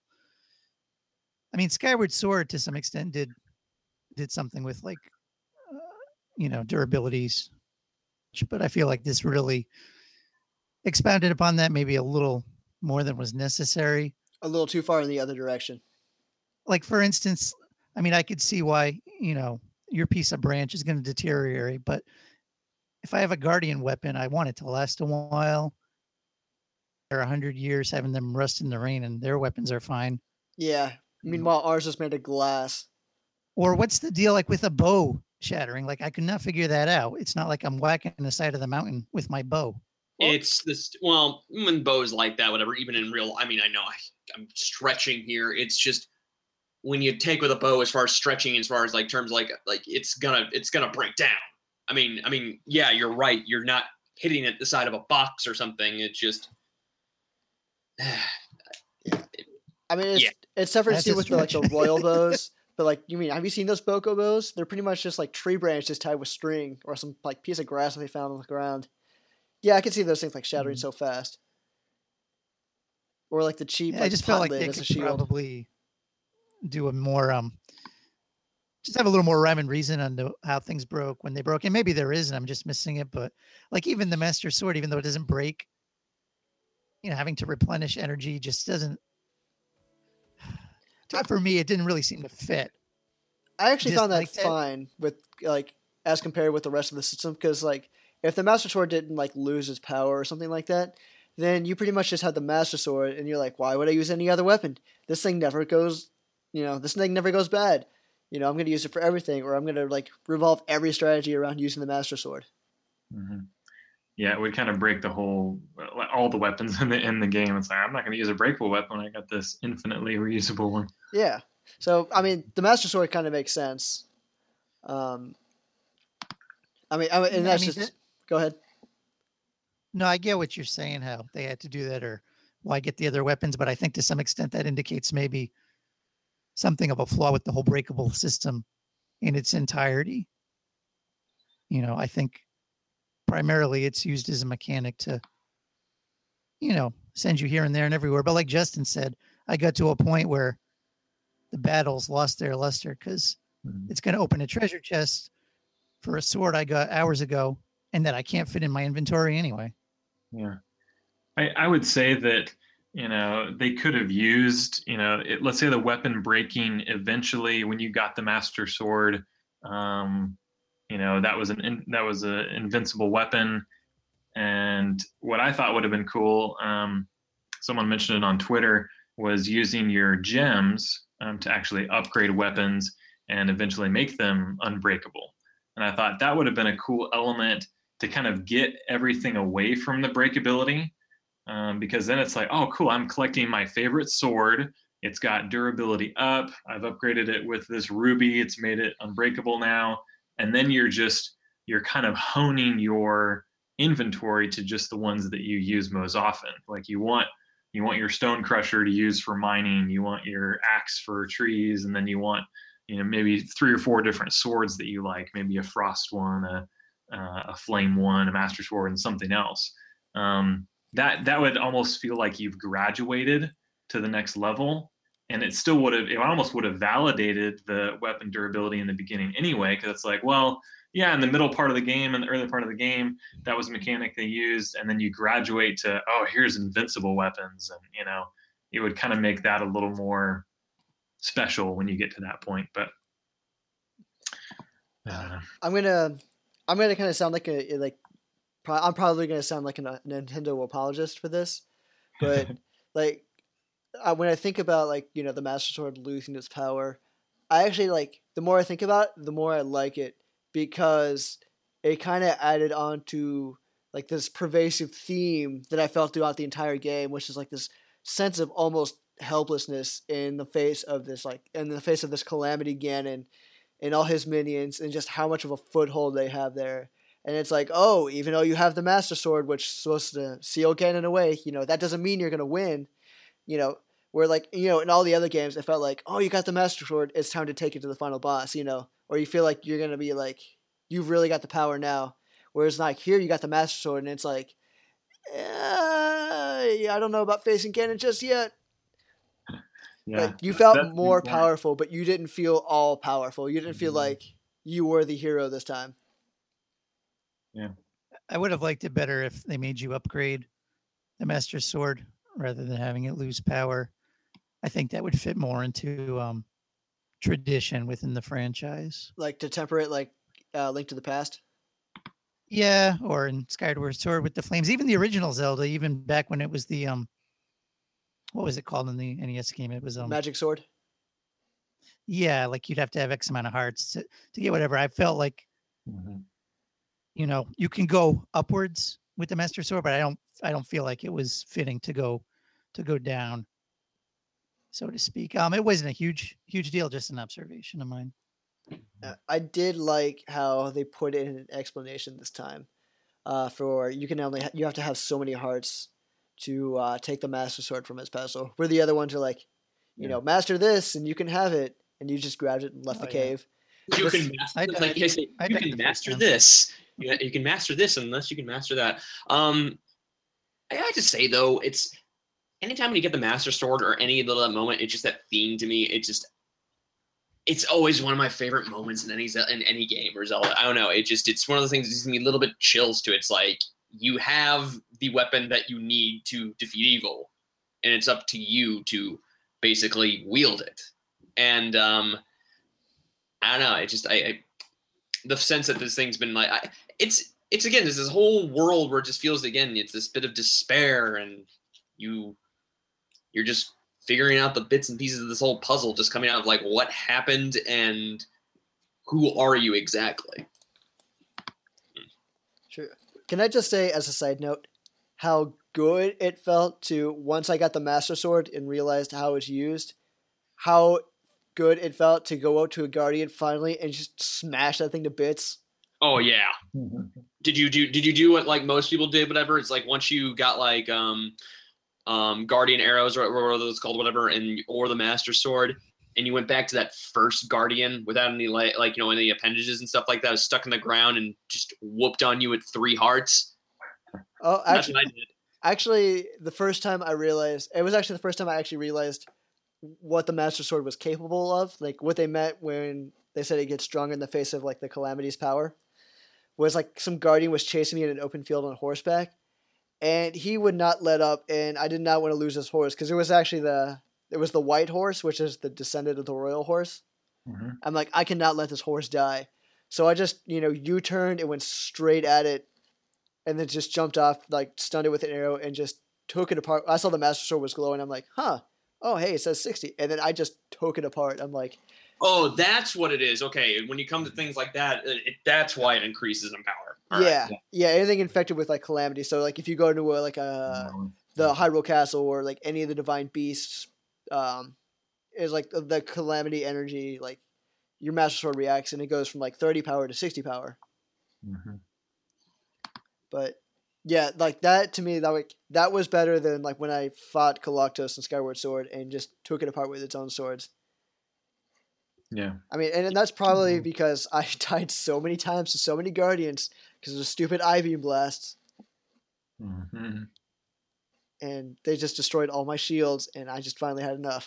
I mean, Skyward Sword to some extent did did something with like uh, you know durabilities, but I feel like this really expounded upon that maybe a little more than was necessary. A little too far in the other direction. Like for instance, I mean, I could see why you know your piece of branch is going to deteriorate, but if I have a guardian weapon, I want it to last a while. Or a hundred years having them rust in the rain, and their weapons are fine. Yeah. Meanwhile, ours is made of glass. Or what's the deal like with a bow shattering? Like I could not figure that out. It's not like I'm whacking the side of the mountain with my bow. It's this, well, when bows like that, whatever, even in real, I mean, I know I, I'm stretching here. It's just when you take with a bow, as far as stretching, as far as like terms, like, like it's gonna, it's gonna break down. I mean, I mean, yeah, you're right. You're not hitting it the side of a box or something. It's just, I mean, it's, Yeah. it's separate to That's see a with the, like the stretch. royal bows, but like you mean, have you seen those boko bows? They're pretty much just like tree branches tied with string or some like piece of grass that they found on the ground. Yeah, I can see those things like shattering Mhm. so fast. Or like the cheap Yeah, like I just felt pot like lid they as a could shield. probably do a more um just have a little more rhyme and reason on the, how things broke when they broke. And maybe there is, and I'm just missing it. But like even the Master Sword, even though it doesn't break, you know, having to replenish energy just doesn't. For me, it didn't really seem to fit. I actually Just found that like that- fine with like as compared with the rest of the system because like if the Master Sword didn't like lose its power or something like that, then you pretty much just had the Master Sword and you're like, why would I use any other weapon? This thing never goes, you know, this thing never goes bad. You know, I'm going to use it for everything, or I'm going to like revolve every strategy around using the Master Sword. Mm-hmm. Yeah, it would kind of break the whole, all the weapons in the in the game. It's like I'm not going to use a breakable weapon. I got this infinitely reusable one. Yeah. So I mean, the Master Sword kind of makes sense. Um, I mean, I mean, and Yeah, I that's mean, just. that- Go ahead. No, I get what you're saying, how they had to do that, or why get the other weapons. But I think to some extent that indicates maybe something of a flaw with the whole breakable system in its entirety. You know, I think primarily it's used as a mechanic to you know, send you here and there and everywhere. But like Justin said, I got to a point where the battles lost their luster because mm-hmm. it's going to open a treasure chest for a sword I got hours ago and that I can't fit in my inventory anyway. Yeah. I, I would say that, you know, they could have used, you know, it, let's say the weapon breaking eventually when you got the Master Sword, um, you know, that was an that was an invincible weapon. And what I thought would have been cool, um, someone mentioned it on Twitter, was using your gems um, to actually upgrade weapons and eventually make them unbreakable. And I thought that would have been a cool element to kind of get everything away from the breakability, um, because then it's like, oh, cool, I'm collecting my favorite sword. It's got durability up. I've upgraded it with this ruby. It's made it unbreakable now. And then you're just, you're kind of honing your inventory to just the ones that you use most often. Like you want, you want your stone crusher to use for mining. You want your axe for trees. And then you want, you know, maybe three or four different swords that you like, maybe a frost one, a, uh, a flame one, a master sword, and something else. Um, that, that would almost feel like you've graduated to the next level. And it still would have, it almost would have validated the weapon durability in the beginning anyway, because it's like, well, yeah, in the middle part of the game and the early part of the game, that was a mechanic they used. And then you graduate to, oh, here's invincible weapons. And, you know, it would kind of make that a little more special when you get to that point. But uh, I'm going to, I'm going to kind of sound like a, like, pro- I'm probably going to sound like a Nintendo apologist for this. But, like, uh, when I think about, like, you know, the Master Sword losing its power, I actually, like, the more I think about it, the more I like it. Because it kind of added on to like this pervasive theme that I felt throughout the entire game, which is like this sense of almost helplessness in the face of this, like in the face of this Calamity Ganon and all his minions, and just how much of a foothold they have there. And it's like, oh, even though you have the Master Sword, which is supposed to seal Ganon away, you know, that doesn't mean you're gonna win. You know, where like, you know, in all the other games, it felt like, oh, you got the Master Sword, it's time to take it to the final boss, you know. Or you feel like you're going to be like, you've really got the power now. Whereas like here, you got the Master Sword, and it's like, eh, yeah, I don't know about facing Ganon just yet. Yeah, like, you felt more powerful, but you didn't feel all powerful. You didn't feel like you were the hero this time. Yeah. I would have liked it better if they made you upgrade the Master Sword rather than having it lose power. I think that would fit more into um, tradition within the franchise, like to temper it, like uh, Link to the Past. Yeah, or in Skyward Sword with the flames. Even the original Zelda, even back when it was the um, what was it called in the N E S game? It was um, Magic Sword. Yeah, like you'd have to have X amount of hearts to, to get whatever. I felt like, mm-hmm. you know, you can go upwards with the Master Sword, but I don't, I don't feel like it was fitting to go, to go down, so to speak. Um, it wasn't a huge, huge deal, just an observation of mine. Uh, I did like how they put in an explanation this time. Uh, for you can only ha- you have to have so many hearts to uh, take the Master Sword from its pedestal. Where the other ones are like, you yeah. know, master this and you can have it, and you just grabbed it and left oh, the cave. Yeah. You this, can master, I, like I say, I, you I, can master this. You, you can master this unless you can master that. Um, I have to say though, it's anytime when you get the Master Sword or any little that moment, it's just that theme to me. It just, it's always one of my favorite moments in any in any game or Zelda. I don't know. It just, it's one of those things that gives me a little bit chills to it. It's like you have the weapon that you need to defeat evil, and it's up to you to basically wield it. And um, I don't know. It just, I, I the sense that this thing's been like, I, it's, it's again, there's this whole world where it just feels again, it's this bit of despair, and you, you're just figuring out the bits and pieces of this whole puzzle, just coming out of like what happened and who are you exactly. Sure. Can I just say as a side note, how good it felt to, once I got the Master Sword and realized how it's used, how good it felt to go out to a Guardian finally and just smash that thing to bits. Oh yeah. Did you do, did you do what like most people did, whatever? It's like once you got like, um, um, Guardian arrows or what are those called, whatever, and or the Master Sword, and you went back to that first Guardian without any like, like you know, any appendages and stuff like that, was stuck in the ground and just whooped on you with three hearts. Oh, actually, That's what I did. Actually, the first time I realized, it was actually the first time I actually realized what the Master Sword was capable of. Like, what they meant when they said it gets stronger in the face of, like, the Calamity's power. Was, like, some Guardian was chasing me in an open field on horseback. And he would not let up, and I did not want to lose this horse. Because it was actually the, it was the white horse, which is the descendant of the royal horse. Mm-hmm. I'm like, I cannot let this horse die. So I just, you know, U-turned and went straight at it. And then just jumped off, like, stunned it with an arrow and just took it apart. I saw the Master Sword was glowing. I'm like, huh. Oh, hey, it says sixty. And then I just took it apart. I'm like... Oh, that's what it is. Okay, when you come to things like that, it, that's why it increases in power. All yeah. right. Yeah, anything infected with, like, Calamity. So, like, if you go to, a, like, a, the Hyrule Castle or, like, any of the Divine Beasts, um, is, like, the, the Calamity energy, like, your Master Sword reacts and it goes from, like, thirty power to sixty power. Mm-hmm. But yeah, like that to me, that like that was better than like when I fought Galactus and Skyward Sword and just took it apart with its own swords. Yeah. I mean, and, and that's probably because I died so many times to so many Guardians because of the stupid I-beam blasts. Mm-hmm. And they just destroyed all my shields, and I just finally had enough.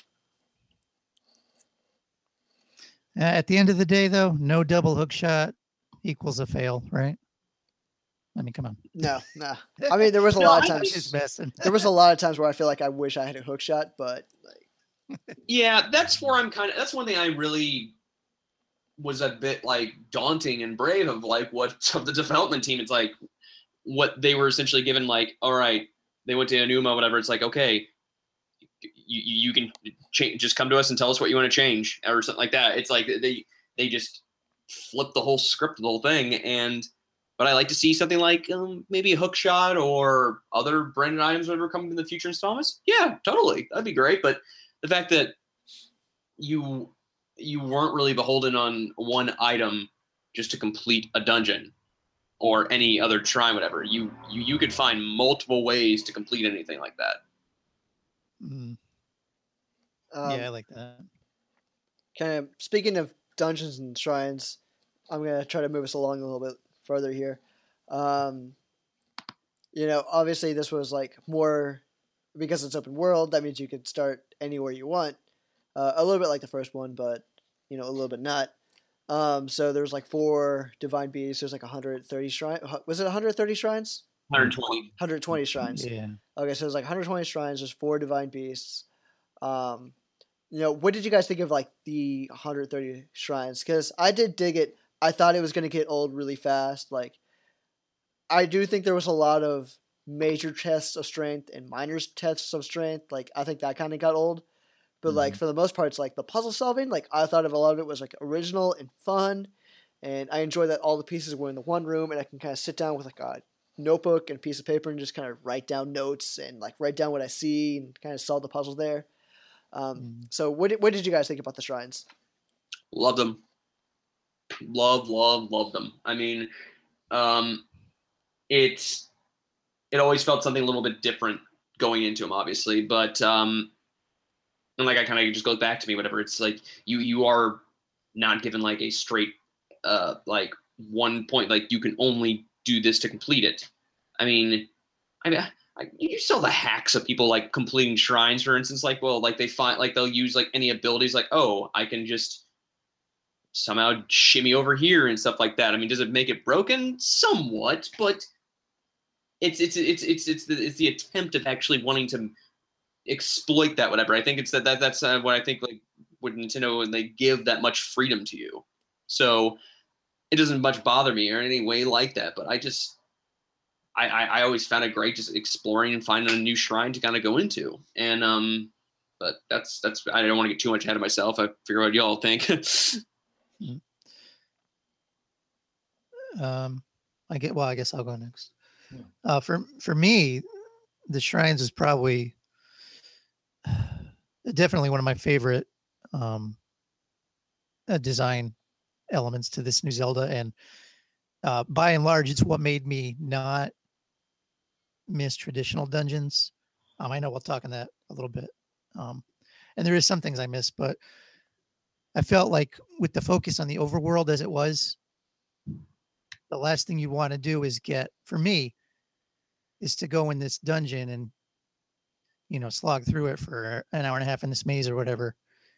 Uh, at the end of the day, though, no double hook shot equals a fail, right? I mean, come on. No, no. I mean, there was a No, lot of I times. Just messing. There was a lot of times where I feel like I wish I had a hook shot, but like, Yeah, that's where I'm kind of. That's one thing I really was a bit like daunting and brave of like what of the development team. It's like what they were essentially given. Like, all right, they went to Enuma, whatever. It's like, okay, you you can change. Just come to us and tell us what you want to change or something like that. It's like they they just flip the whole script, the whole thing, and. But I like to see something like um, maybe a hook shot or other branded items whenever come in the future installments. Yeah, totally. That'd be great. But the fact that you you weren't really beholden on one item just to complete a dungeon or any other shrine, whatever. You you you could find multiple ways to complete anything like that. Mm. um, Yeah, I like that. kind of speaking of dungeons and shrines, I'm gonna try to move us along a little bit further here. Um, you know, obviously this was like more because it's open world. That means you could start anywhere you want. Uh, a little bit like the first one, but you know, a little bit not. Um, so there's like four divine beasts. There's like one hundred thirty shrines. Was it one hundred thirty shrines? one hundred twenty. one hundred twenty shrines. Yeah. Okay, so there's like one hundred twenty shrines. There's four divine beasts. Um, you know, what did you guys think of like the one hundred thirty shrines? Because I did dig it. I thought it was going to get old really fast. Like, I do think there was a lot of major tests of strength and minor tests of strength. Like, I think that kind of got old. But, like, for the most part, it's like the puzzle solving. Like, I thought of a lot of it was, like, original and fun. And I enjoy that all the pieces were in the one room and I can kind of sit down with, like, a notebook and a piece of paper and just kind of write down notes and, like, write down what I see and kind of solve the puzzle there. Um, Mm. So, what did, what did you guys think about the shrines? Love them. Love, love, love them. I mean, um, it's it always felt something a little bit different going into them, obviously, but um, and like I kind of just goes back to me, whatever. It's like you you are not given like a straight uh like one point, like you can only do this to complete it. I mean, I mean. I, you saw the hacks of people like completing shrines, for instance. Like, well, like they find like they'll use like any abilities, like, oh, I can just somehow shimmy over here and stuff like that. I mean, does it make it broken? Somewhat, but it's it's it's it's it's the it's the attempt of actually wanting to exploit that, whatever. I think it's that, that that's uh, what I think like with Nintendo, when they give that much freedom to you, so it doesn't much bother me or any way like that. But I just I I, I always found it great just exploring and finding a new shrine to kind of go into, and um. But that's that's I don't want to get too much ahead of myself. I figure what y'all think. Um, I get. Well, I guess I'll go next. Yeah. Uh, for for me, the shrines is probably definitely one of my favorite um, uh, design elements to this new Zelda, and uh, by and large, it's what made me not miss traditional dungeons. Um, I know we'll talk on that a little bit, um, and there is some things I miss, but I felt like with the focus on the overworld as it was, the last thing you want to do is get, for me, is to go in this dungeon and, you know, slog through it for an hour and a half in this maze or whatever.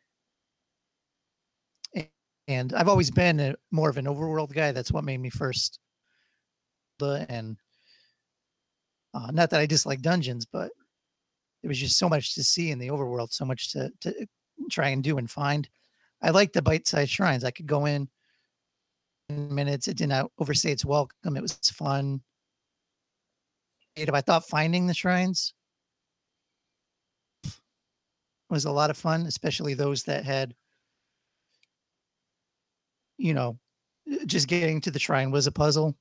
And I've always been a, more of an overworld guy. That's what made me first. And uh, not that I dislike dungeons, but there was just so much to see in the overworld, so much to, to try and do and find. I like the bite-sized shrines. I could go in in minutes. It did not overstay its welcome. It was fun. I thought finding the shrines was a lot of fun, especially those that had, you know, just getting to the shrine was a puzzle.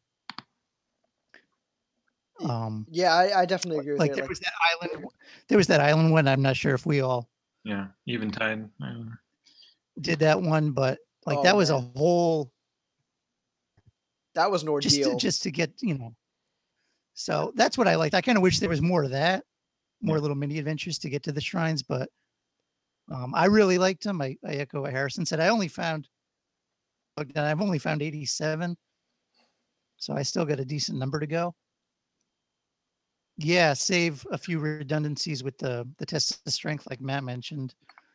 Um, yeah, I, I definitely agree with like you. there Like, was that island. There was that island one. I'm not sure if we all Yeah, Eventide. did that one, but like Oh, that was man. a whole that was an ordeal. just to, just to get, you know. So that's what I liked. I kind of wish there was more of that, more Yeah. little mini adventures to get to the shrines, but um, I really liked them. I, I echo what Harrison said. I only found, I've only found eighty-seven, so I still got a decent number to go. Yeah, save a few redundancies with the the test of strength, like Matt mentioned.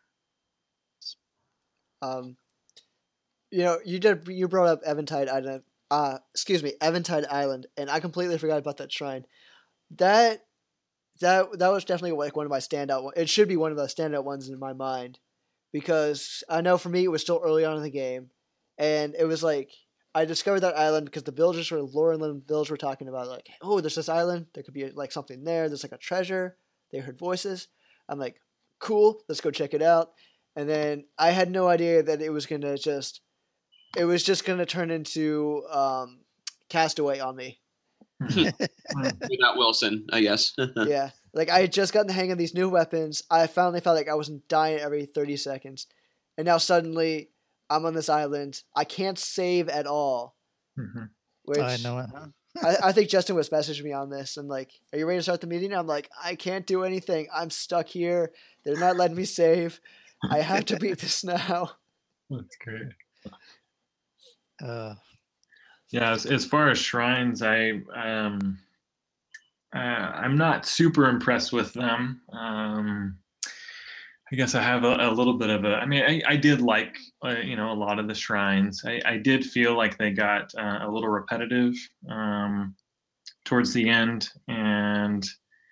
Um, you know, you did you brought up Eventide Island. Uh, excuse me, Eventide Island, and I completely forgot about that shrine. That that that was definitely like one of my standout. It should be one of the standout ones in my mind, because I know for me it was still early on in the game, and it was like I discovered that island because the villagers were Laurenland village were talking about like, oh, there's this island. There could be like something there. There's like a treasure. They heard voices. I'm like, cool. Let's go check it out. And then I had no idea that it was gonna just, it was just gonna turn into um, Castaway on me. Without Wilson, I guess. Yeah, like I had just gotten the hang of these new weapons. I finally felt like I wasn't dying every thirty seconds, and now suddenly I'm on this island. I can't save at all. Mm-hmm. Which I know it. Huh? I, I think Justin was messaging me on this. And like, are you ready to start the meeting? I'm like, I can't do anything. I'm stuck here. They're not letting me save. I have to beat this now. That's great. Uh, Yeah, as, as far as shrines, I um, uh, I'm not super impressed with them. Um, I guess I have a, a little bit of a. I mean, I, I did like uh, you know a lot of the shrines. I, I did feel like they got uh, a little repetitive um, towards the end, and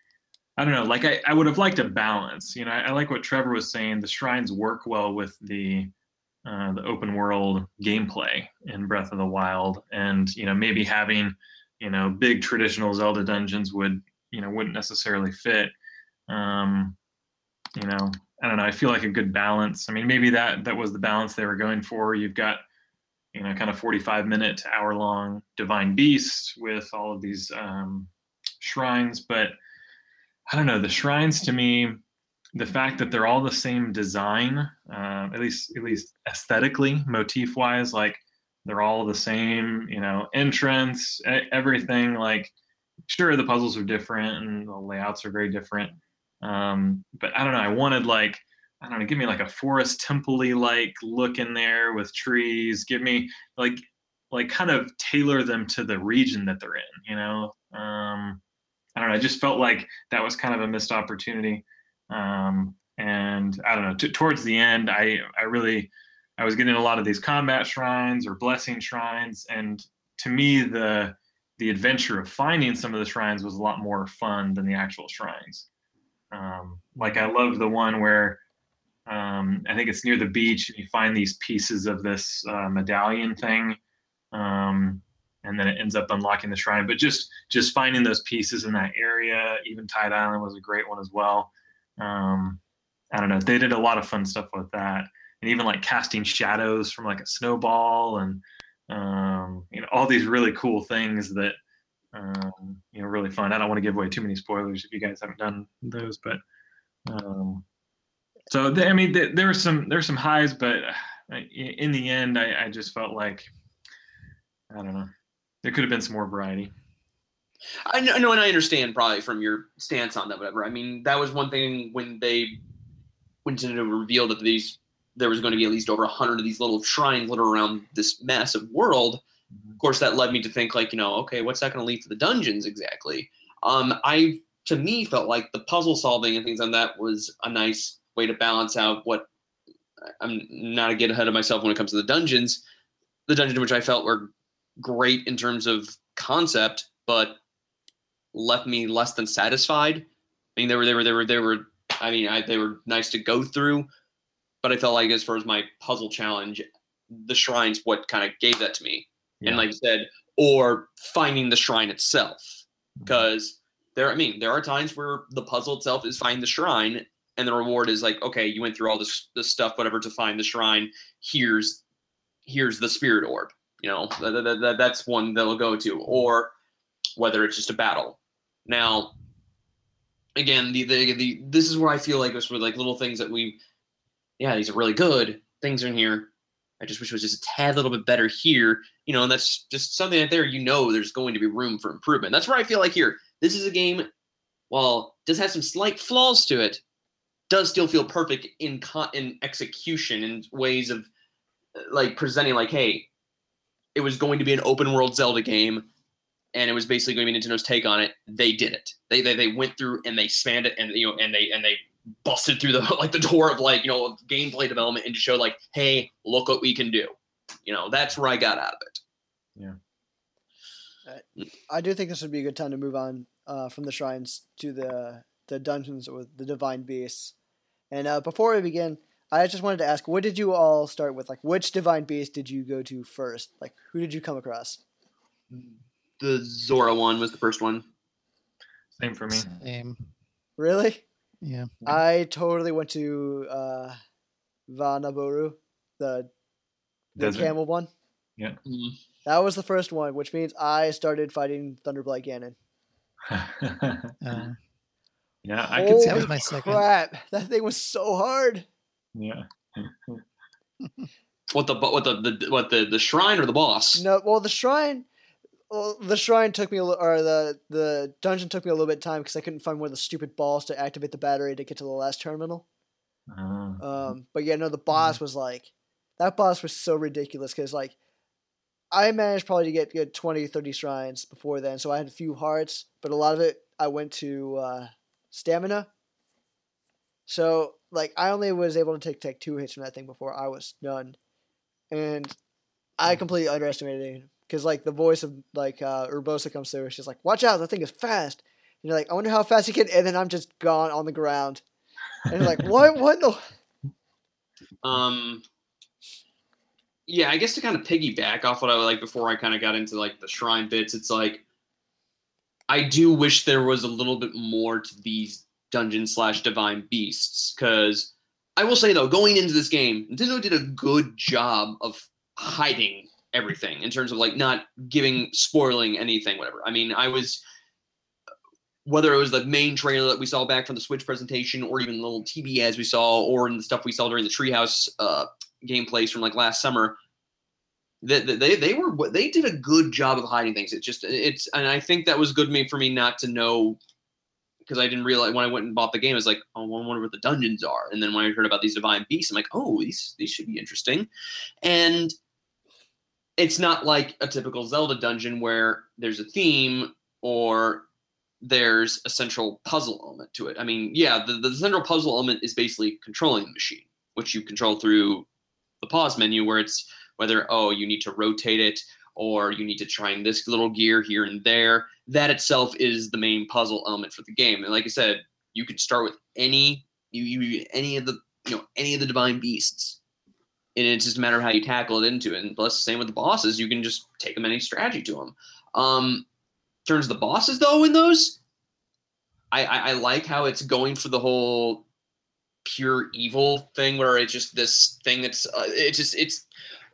I don't know. Like I, I would have liked a balance. You know, I, I like what Trevor was saying. The shrines work well with the uh, the open world gameplay in Breath of the Wild, and you know maybe having you know big traditional Zelda dungeons would you know wouldn't necessarily fit. Um, you know, I don't know. I feel like a good balance. I mean, maybe that that was the balance they were going for. You've got you know kind of forty-five minute to hour long Divine Beast with all of these um, shrines, but I don't know. The shrines to me, the fact that they're all the same design, uh, at least at least aesthetically, motif wise, like they're all the same. You know, entrance, everything. Like, sure, the puzzles are different and the layouts are very different. Um, but I don't know. I wanted like I don't know. Give me like a forest temple-y like look in there with trees. Give me like like kind of tailor them to the region that they're in. You know. Um, I don't know. I just felt like that was kind of a missed opportunity. Um, and I don't know. T- towards the end, I I really I was getting a lot of these combat shrines or blessing shrines, and to me, the the adventure of finding some of the shrines was a lot more fun than the actual shrines. Um, like I love the one where um, I think it's near the beach, and you find these pieces of this uh, medallion thing. Um, and then it ends up unlocking the shrine. But just just finding those pieces in that area, Eventide Island was a great one as well. Um, I don't know. They did a lot of fun stuff with that, and even like casting shadows from like a snowball, and um, you know all these really cool things that um, you know really fun. I don't want to give away too many spoilers if you guys haven't done those, but um, so they, I mean they, there were some there were some highs, but in the end, I, I just felt like I don't know. There could have been some more variety. I know, no, and I understand probably from your stance on that, whatever. I mean, that was one thing when they when Nintendo revealed that these there was going to be at least over a hundred of these little shrines littered around this massive world. Mm-hmm. Of course, that led me to think like, you know, okay, what's that going to lead to the dungeons exactly? Um, I to me felt like the puzzle solving and things like that was a nice way to balance out what I'm not to get ahead of myself when it comes to the dungeons. The dungeons which I felt were great in terms of concept, but left me less than satisfied. I mean, they were they were they were they were. I mean, I, they were nice to go through, but I felt like as far as my puzzle challenge, the shrine's what kind of gave that to me. Yeah. And like you said, or finding the shrine itself, because there. I mean, there are times where the puzzle itself is find the shrine, and the reward is like, okay, you went through all this this stuff, whatever, to find the shrine. Here's here's the spirit orb. You know, that, that, that, that's one they'll go to, or whether it's just a battle. Now, again, the, the the this is where I feel like it's were like little things that we, yeah, these are really good things are in here. I just wish it was just a tad little bit better here, you know, and that's just something that there, you know, there's going to be room for improvement. That's where I feel like here, this is a game, while it does have some slight flaws to it, does still feel perfect in con- in execution and ways of like presenting like, hey, it was going to be an open world Zelda game, and it was basically going to be Nintendo's take on it. They did it. They they they went through and they spanned it, and you know, and they and they busted through the like the door of like, you know, of gameplay development and to show like, hey, look what we can do. You know, that's where I got out of it. Yeah. Uh, I do think this would be a good time to move on uh, from the shrines to the the dungeons or the divine beasts. And uh, before we begin, I just wanted to ask, what did you all start with? Like, which divine beast did you go to first? Like, who did you come across? The Zora one was the first one. Same for me. Same. Really? Yeah. I totally went to uh, Vanaboru, the, the Desert. camel one. Yeah. Mm-hmm. That was the first one, which means I started fighting Thunderblight Ganon. Uh, yeah, I could see That was Holy my second. crap! That thing was so hard. Yeah. What the what the, the what the the shrine or the boss? No, well, the shrine, well, the shrine took me a little, or the the dungeon took me a little bit of time because I couldn't find one of the stupid balls to activate the battery to get to the last terminal. Uh, Um, but yeah, no, the boss was like, that boss was so ridiculous because like, I managed probably to get good twenty, thirty shrines before then, so I had a few hearts, but a lot of it I went to uh, stamina. So like, I only was able to take take two hits from that thing before I was done, and I completely underestimated it because like the voice of like uh, Urbosa comes through, she's like, "Watch out, that thing is fast." And you're like, "I wonder how fast he can," and then I'm just gone on the ground, and you're like, "What? What the?" Um, yeah, I guess to kind of piggyback off what I like before I kind of got into like the shrine bits, it's like I do wish there was a little bit more to these dungeon slash divine beasts, because I will say though, going into this game, Nintendo did a good job of hiding everything in terms of like not giving spoiling anything, whatever. I mean, I was. Whether it was the main trailer that we saw back from the Switch presentation, or even the little T V ads we saw, or in the stuff we saw during the Treehouse uh, gameplays from like last summer, they, they they were they did a good job of hiding things. It just it's and I think that was good me for me not to know, because I didn't realize when I went and bought the game, I was like, oh, I wonder what the dungeons are. And then when I heard about these divine beasts, I'm like, oh, these these should be interesting. And it's not like a typical Zelda dungeon where there's a theme or there's a central puzzle element to it. I mean, yeah, the, the central puzzle element is basically controlling the machine, which you control through the pause menu, where it's whether, oh, you need to rotate it, or you need to try in this little gear here and there. That itself is the main puzzle element for the game. And like I said, you could start with any you, you any of the you know any of the divine beasts, and it's just a matter of how you tackle it into it. And plus, the same with the bosses, you can just take them any strategy to them. Um, in terms of the bosses, though, in those, I, I, I like how it's going for the whole pure evil thing, where it's just this thing that's uh, it's just it's.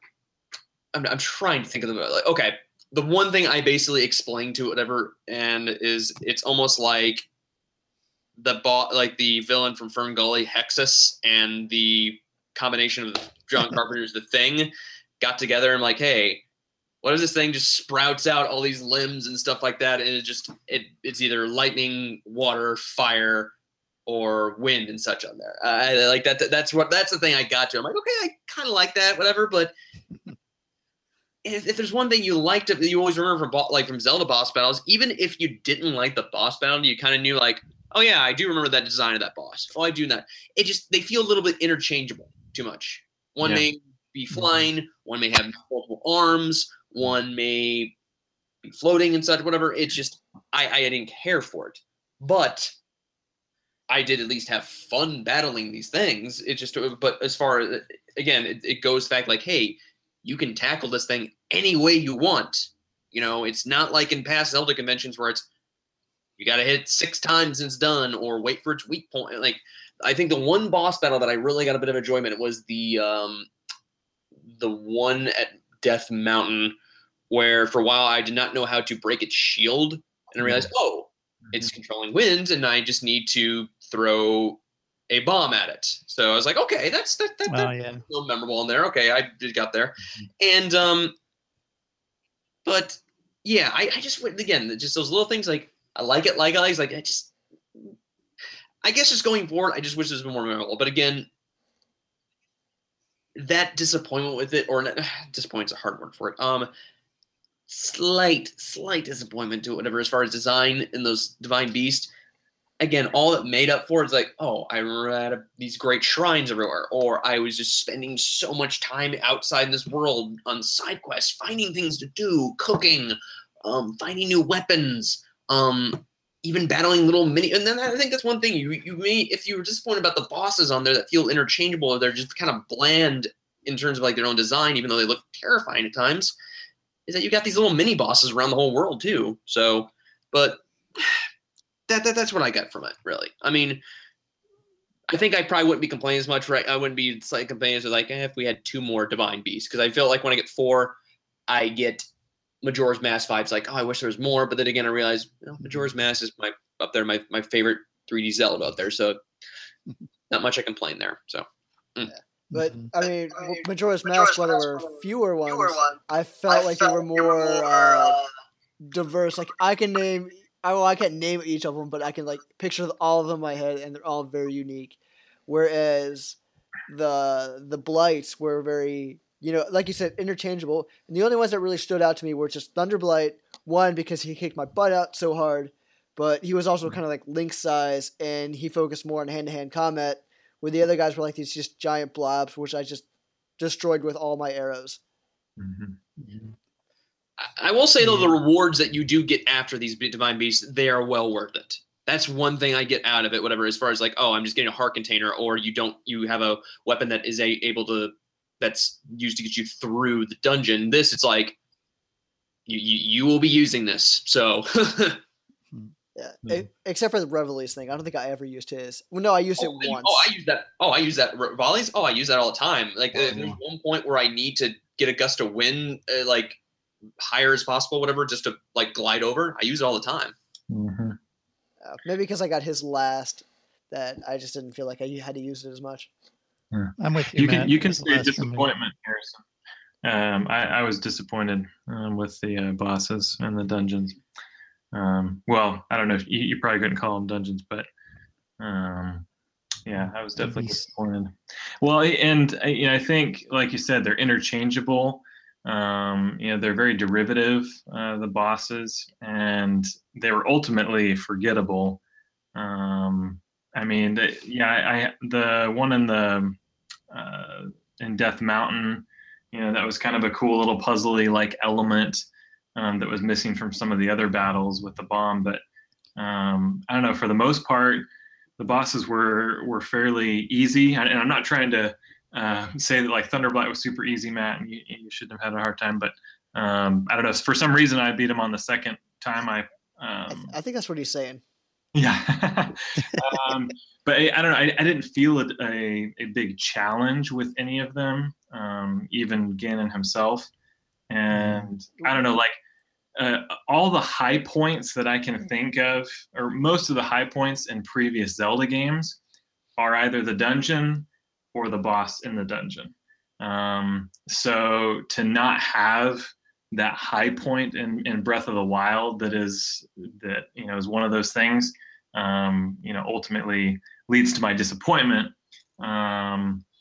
I'm I'm trying to think of the like okay, the one thing I basically explained to whatever, and is it's almost like the bo- like the villain from Fern Gully, Hexus, and the combination of John Carpenter's The Thing got together and like, hey, what is this thing? Just sprouts out all these limbs and stuff like that, and it just it it's either lightning, water, fire, or wind and such on there. I like that. That's what that's the thing I got to. I'm like, okay, I kind of like that, whatever, but if, if there's one thing you liked, that you always remember from bo- like from Zelda boss battles, even if you didn't like the boss battle, you kind of knew like, oh yeah, I do remember that design of that boss. Oh, I do that. It just they feel a little bit interchangeable too much. One Yeah. may be flying, one may have multiple arms, one may be floating and such, whatever. It's just I, I didn't care for it, but I did at least have fun battling these things. It just, but as far as again, it, it goes back like, hey, you can tackle this thing any way you want. You know, it's not like in past Zelda conventions where it's you got to hit it six times and it's done, or wait for its weak point. Like, I think the one boss battle that I really got a bit of enjoyment was the um, the one at Death Mountain, where for a while I did not know how to break its shield, and I realized, oh, it's controlling winds, and I just need to throw a bomb at it. So I was like, okay, that's that, that, Oh, that's yeah. a little memorable in there. Okay, I did got there, and um, but yeah, I, I just went again, just those little things like I like it, like I like, I just, I guess just going forward, I just wish it was more memorable. But again, that disappointment with it, or not, disappointment's a hard word for it. Um, slight, slight disappointment to it, whatever, as far as design in those Divine Beast. Again, all that made up for it is like, oh, I remember I had these great shrines everywhere, or I was just spending so much time outside in this world on side quests, finding things to do, cooking, um, finding new weapons, um, even battling little mini. And then I think that's one thing you you may, if you were disappointed about the bosses on there that feel interchangeable, or they're just kind of bland in terms of like their own design, even though they look terrifying at times, is that you got these little mini bosses around the whole world too. So, but. That, that that's what I got from it, really. I mean, I think I probably wouldn't be complaining as much, right? I wouldn't be like complaining as like eh, if we had two more Divine Beasts, because I feel like when I get four, I get Majora's Mask vibes. Like, oh, I wish there was more, but then again, I realize you know, Majora's Mask is my up there, my my favorite three D Zelda out there. So, not much I complain there. So, mm. But I mean, Majora's Mask, while there were fewer ones, I felt like they were more uh, diverse. Like I can name. I, well, I can't name each of them, but I can like picture all of them in my head, and they're all very unique. Whereas the the Blights were very, you know, like you said, interchangeable. And the only ones that really stood out to me were just Thunder Blight. One, because he kicked my butt out so hard, but he was also kind of like Link size, and he focused more on hand to hand combat. Where the other guys were like these just giant blobs, which I just destroyed with all my arrows. Mm-hmm. Mm-hmm. I will say, though, the rewards that you do get after these Divine Beasts, they are well worth it. That's one thing I get out of it, whatever, as far as like, oh, I'm just getting a heart container, or you don't, you have a weapon that is a, able to, that's used to get you through the dungeon. This, it's like, you you, you will be using this. So. Yeah, mm-hmm. Except for the Reveille's thing. I don't think I ever used his. Well, no, I used oh, it once. Oh, I use that. Oh, I use that. Volleys? Oh, I use that all the time. Like, oh, there's one point where I need to get a gust of wind, uh, like, higher as possible, whatever, just to like glide over. I use it all the time. Mm-hmm. Uh, maybe because I got his last, that I just didn't feel like I had to use it as much. Yeah. I'm with you. You Matt. can you can say disappointment, Harrison. Um, I, I was disappointed um, with the uh, bosses and the dungeons. Um, well, I don't know. If you, you probably couldn't call them dungeons, but um, yeah, I was definitely disappointed. Well, and you know, I think, like you said, they're interchangeable. Um, you know, they're very derivative, uh, the bosses, and they were ultimately forgettable. Um, I mean, the, yeah, I, I the one in the uh, in Death Mountain, you know, that was kind of a cool little puzzly like element um, that was missing from some of the other battles with the bomb. But um, I don't know. For the most part, the bosses were were fairly easy, and I'm not trying to. Uh, say that like Thunder Blight was super easy, Matt, and you, you shouldn't have had a hard time. But um, I don't know. For some reason, I beat him on the second time. I um, I, th- I think that's what he's saying. Yeah. um, but I, I don't know. I, I didn't feel a, a, a big challenge with any of them, um, even Ganon himself. And I don't know, like uh, all the high points that I can think of, or most of the high points in previous Zelda games, are either the dungeon or the boss in the dungeon. Um, so to not have that high point in, in Breath of the Wild that is that you know is one of those things, um, you know, ultimately leads to my disappointment. Um,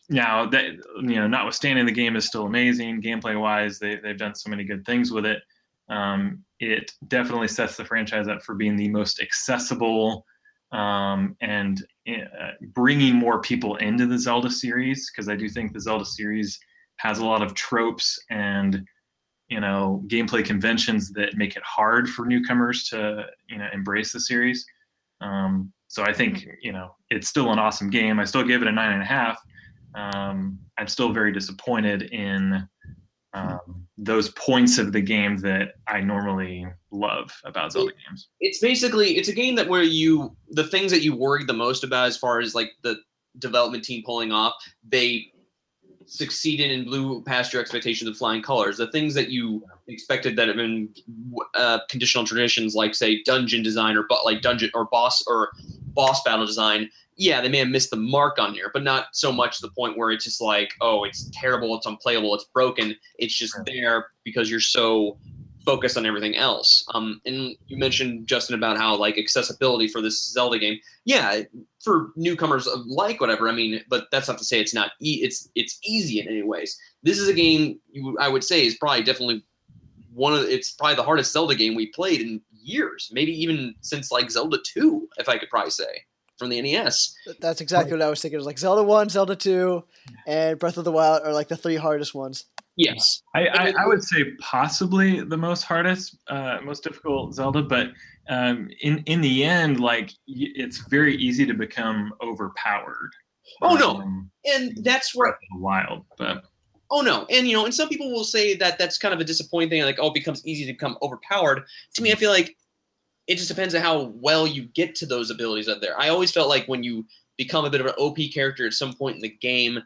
now that, you know, notwithstanding the game is still amazing gameplay wise, they they've done so many good things with it. Um, it definitely sets the franchise up for being the most accessible um, and uh, bringing more people into the Zelda series, because I do think the Zelda series has a lot of tropes and, you know, gameplay conventions that make it hard for newcomers to, you know, embrace the series. Um, so I think, you know, it's still an awesome game. I still give it a nine and a half. Um, I'm still very disappointed in um, those points of the game that I normally love about Zelda it, games. It's basically, it's a game that where you, the things that you worried the most about as far as like the development team pulling off, they succeeded and blew past your expectations of flying colors. The things that you expected that have been uh, conditional traditions, like say dungeon design or but like dungeon or boss or boss battle design, yeah, they may have missed the mark on here, but not so much to the point where it's just like, oh, it's terrible, it's unplayable, it's broken. It's just there because you're so focused on everything else. Um, and you mentioned, Justin, about how like accessibility for this Zelda game. Yeah, for newcomers like whatever. I mean, but that's not to say it's not. E- it's it's easy in any ways. This is a game you, I would say is probably definitely one of. It's probably the hardest Zelda game we played in years, maybe even since like Zelda two, if I could probably say, from the N E S. That's exactly what I was thinking. It was like Zelda one, Zelda two, and Breath of the Wild are like the three hardest ones. Yes, I, I, I would say possibly the most hardest, uh, most difficult Zelda, but um, in in the end, like it's very easy to become overpowered. Oh no, um, and that's where Wild, but oh no, and you know, and some people will say that that's kind of a disappointing thing, like oh, it becomes easy to become overpowered. To me, I feel like it just depends on how well you get to those abilities out there. I always felt like when you become a bit of an O P character at some point in the game.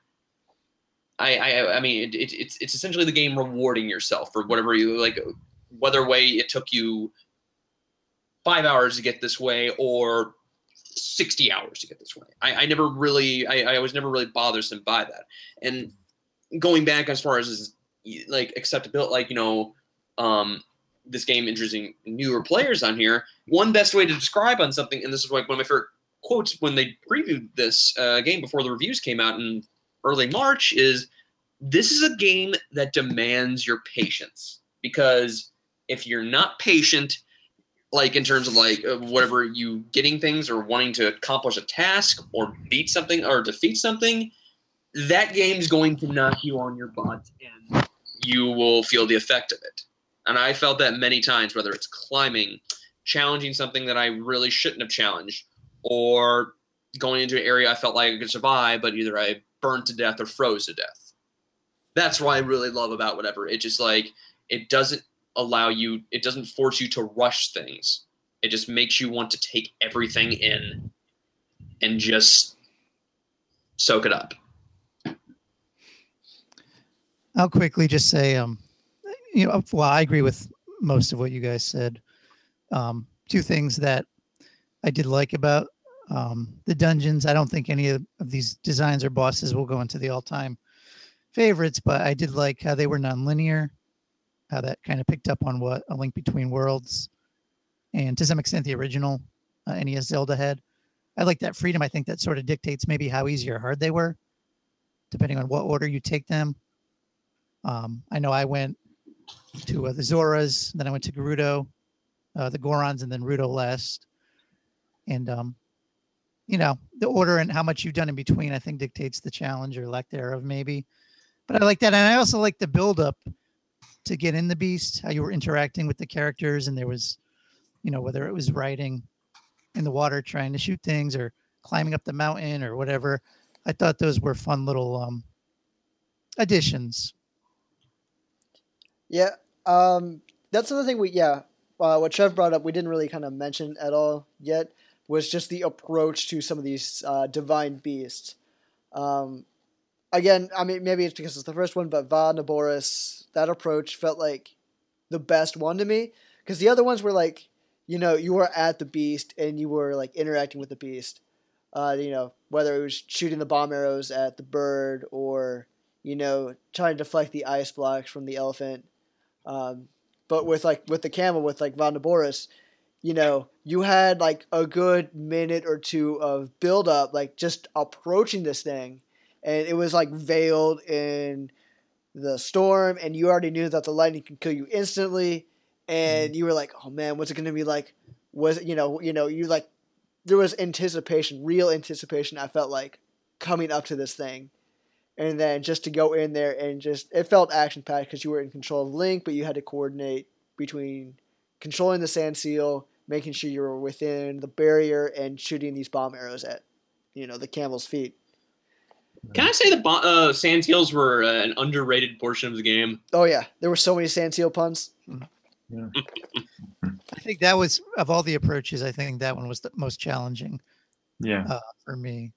I, I, I mean, it, it, it's it's essentially the game rewarding yourself for whatever you like, whether way it took you five hours to get this way or sixty hours to get this way. I, I never really, I, I was never really bothersome by that. And going back as far as like acceptability, like you know, um, this game introducing newer players on here. One best way to describe on something, and this is like one of my favorite quotes when they previewed this uh, game before the reviews came out in early March, is this is a game that demands your patience, because if you're not patient, like in terms of like uh, whatever you getting things or wanting to accomplish a task or beat something or defeat something, that game's going to knock you on your butt and you will feel the effect of it. And I felt that many times, whether it's climbing, challenging something that I really shouldn't have challenged, or going into an area I felt like I could survive, but either I burned to death or froze to death. That's what I really love about whatever. It just like, it doesn't allow you, it doesn't force you to rush things. It just makes you want to take everything in and just soak it up. I'll quickly just say, um, you know, well, I agree with most of what you guys said. Um, two things that I did like about Um, the dungeons, I don't think any of, of these designs or bosses will go into the all-time favorites, but I did like how they were non-linear, how that kind of picked up on what A Link Between Worlds and to some extent the original uh, N E S Zelda had. I like that freedom. I think that sort of dictates maybe how easy or hard they were, depending on what order you take them. Um, I know I went to uh, the Zoras, then I went to Gerudo, uh, the Gorons, and then Rudo last. And um, you know, the order and how much you've done in between, I think dictates the challenge or lack thereof, maybe. But I like that. And I also like the build up to get in the beast, how you were interacting with the characters. And there was, you know, whether it was riding in the water, trying to shoot things or climbing up the mountain or whatever. I thought those were fun little um, additions. Yeah. Um, that's another thing we, yeah, uh, what Trev brought up, we didn't really kind of mention at all yet, was just the approach to some of these uh, divine beasts. Um, again, I mean, maybe it's because it's the first one, but Va Naboris, that approach felt like the best one to me, because the other ones were like, you know, you were at the beast and you were like interacting with the beast. Uh, you know, whether it was shooting the bomb arrows at the bird or, you know, trying to deflect the ice blocks from the elephant. Um, but with like with the camel, with like Va Naboris, you know, you had like a good minute or two of build up, like just approaching this thing. and it was like veiled in the storm, and you already knew that the lightning could kill you instantly, and you were like, oh man, what's it going to be like? Was it, you know, you know, you like, there was anticipation, real anticipation. I felt like coming up to this thing, and then just to go in there and just, it felt action packed because you were in control of Link, but you had to coordinate between controlling the sand seal, making sure you were within the barrier, and shooting these bomb arrows at, you know, the camel's feet. Can I say the bo- uh, sand seals were uh, an underrated portion of the game? Oh yeah, there were so many sand seal puns. Yeah. I think that was, of all the approaches, I think that one was the most challenging Yeah. uh, for me.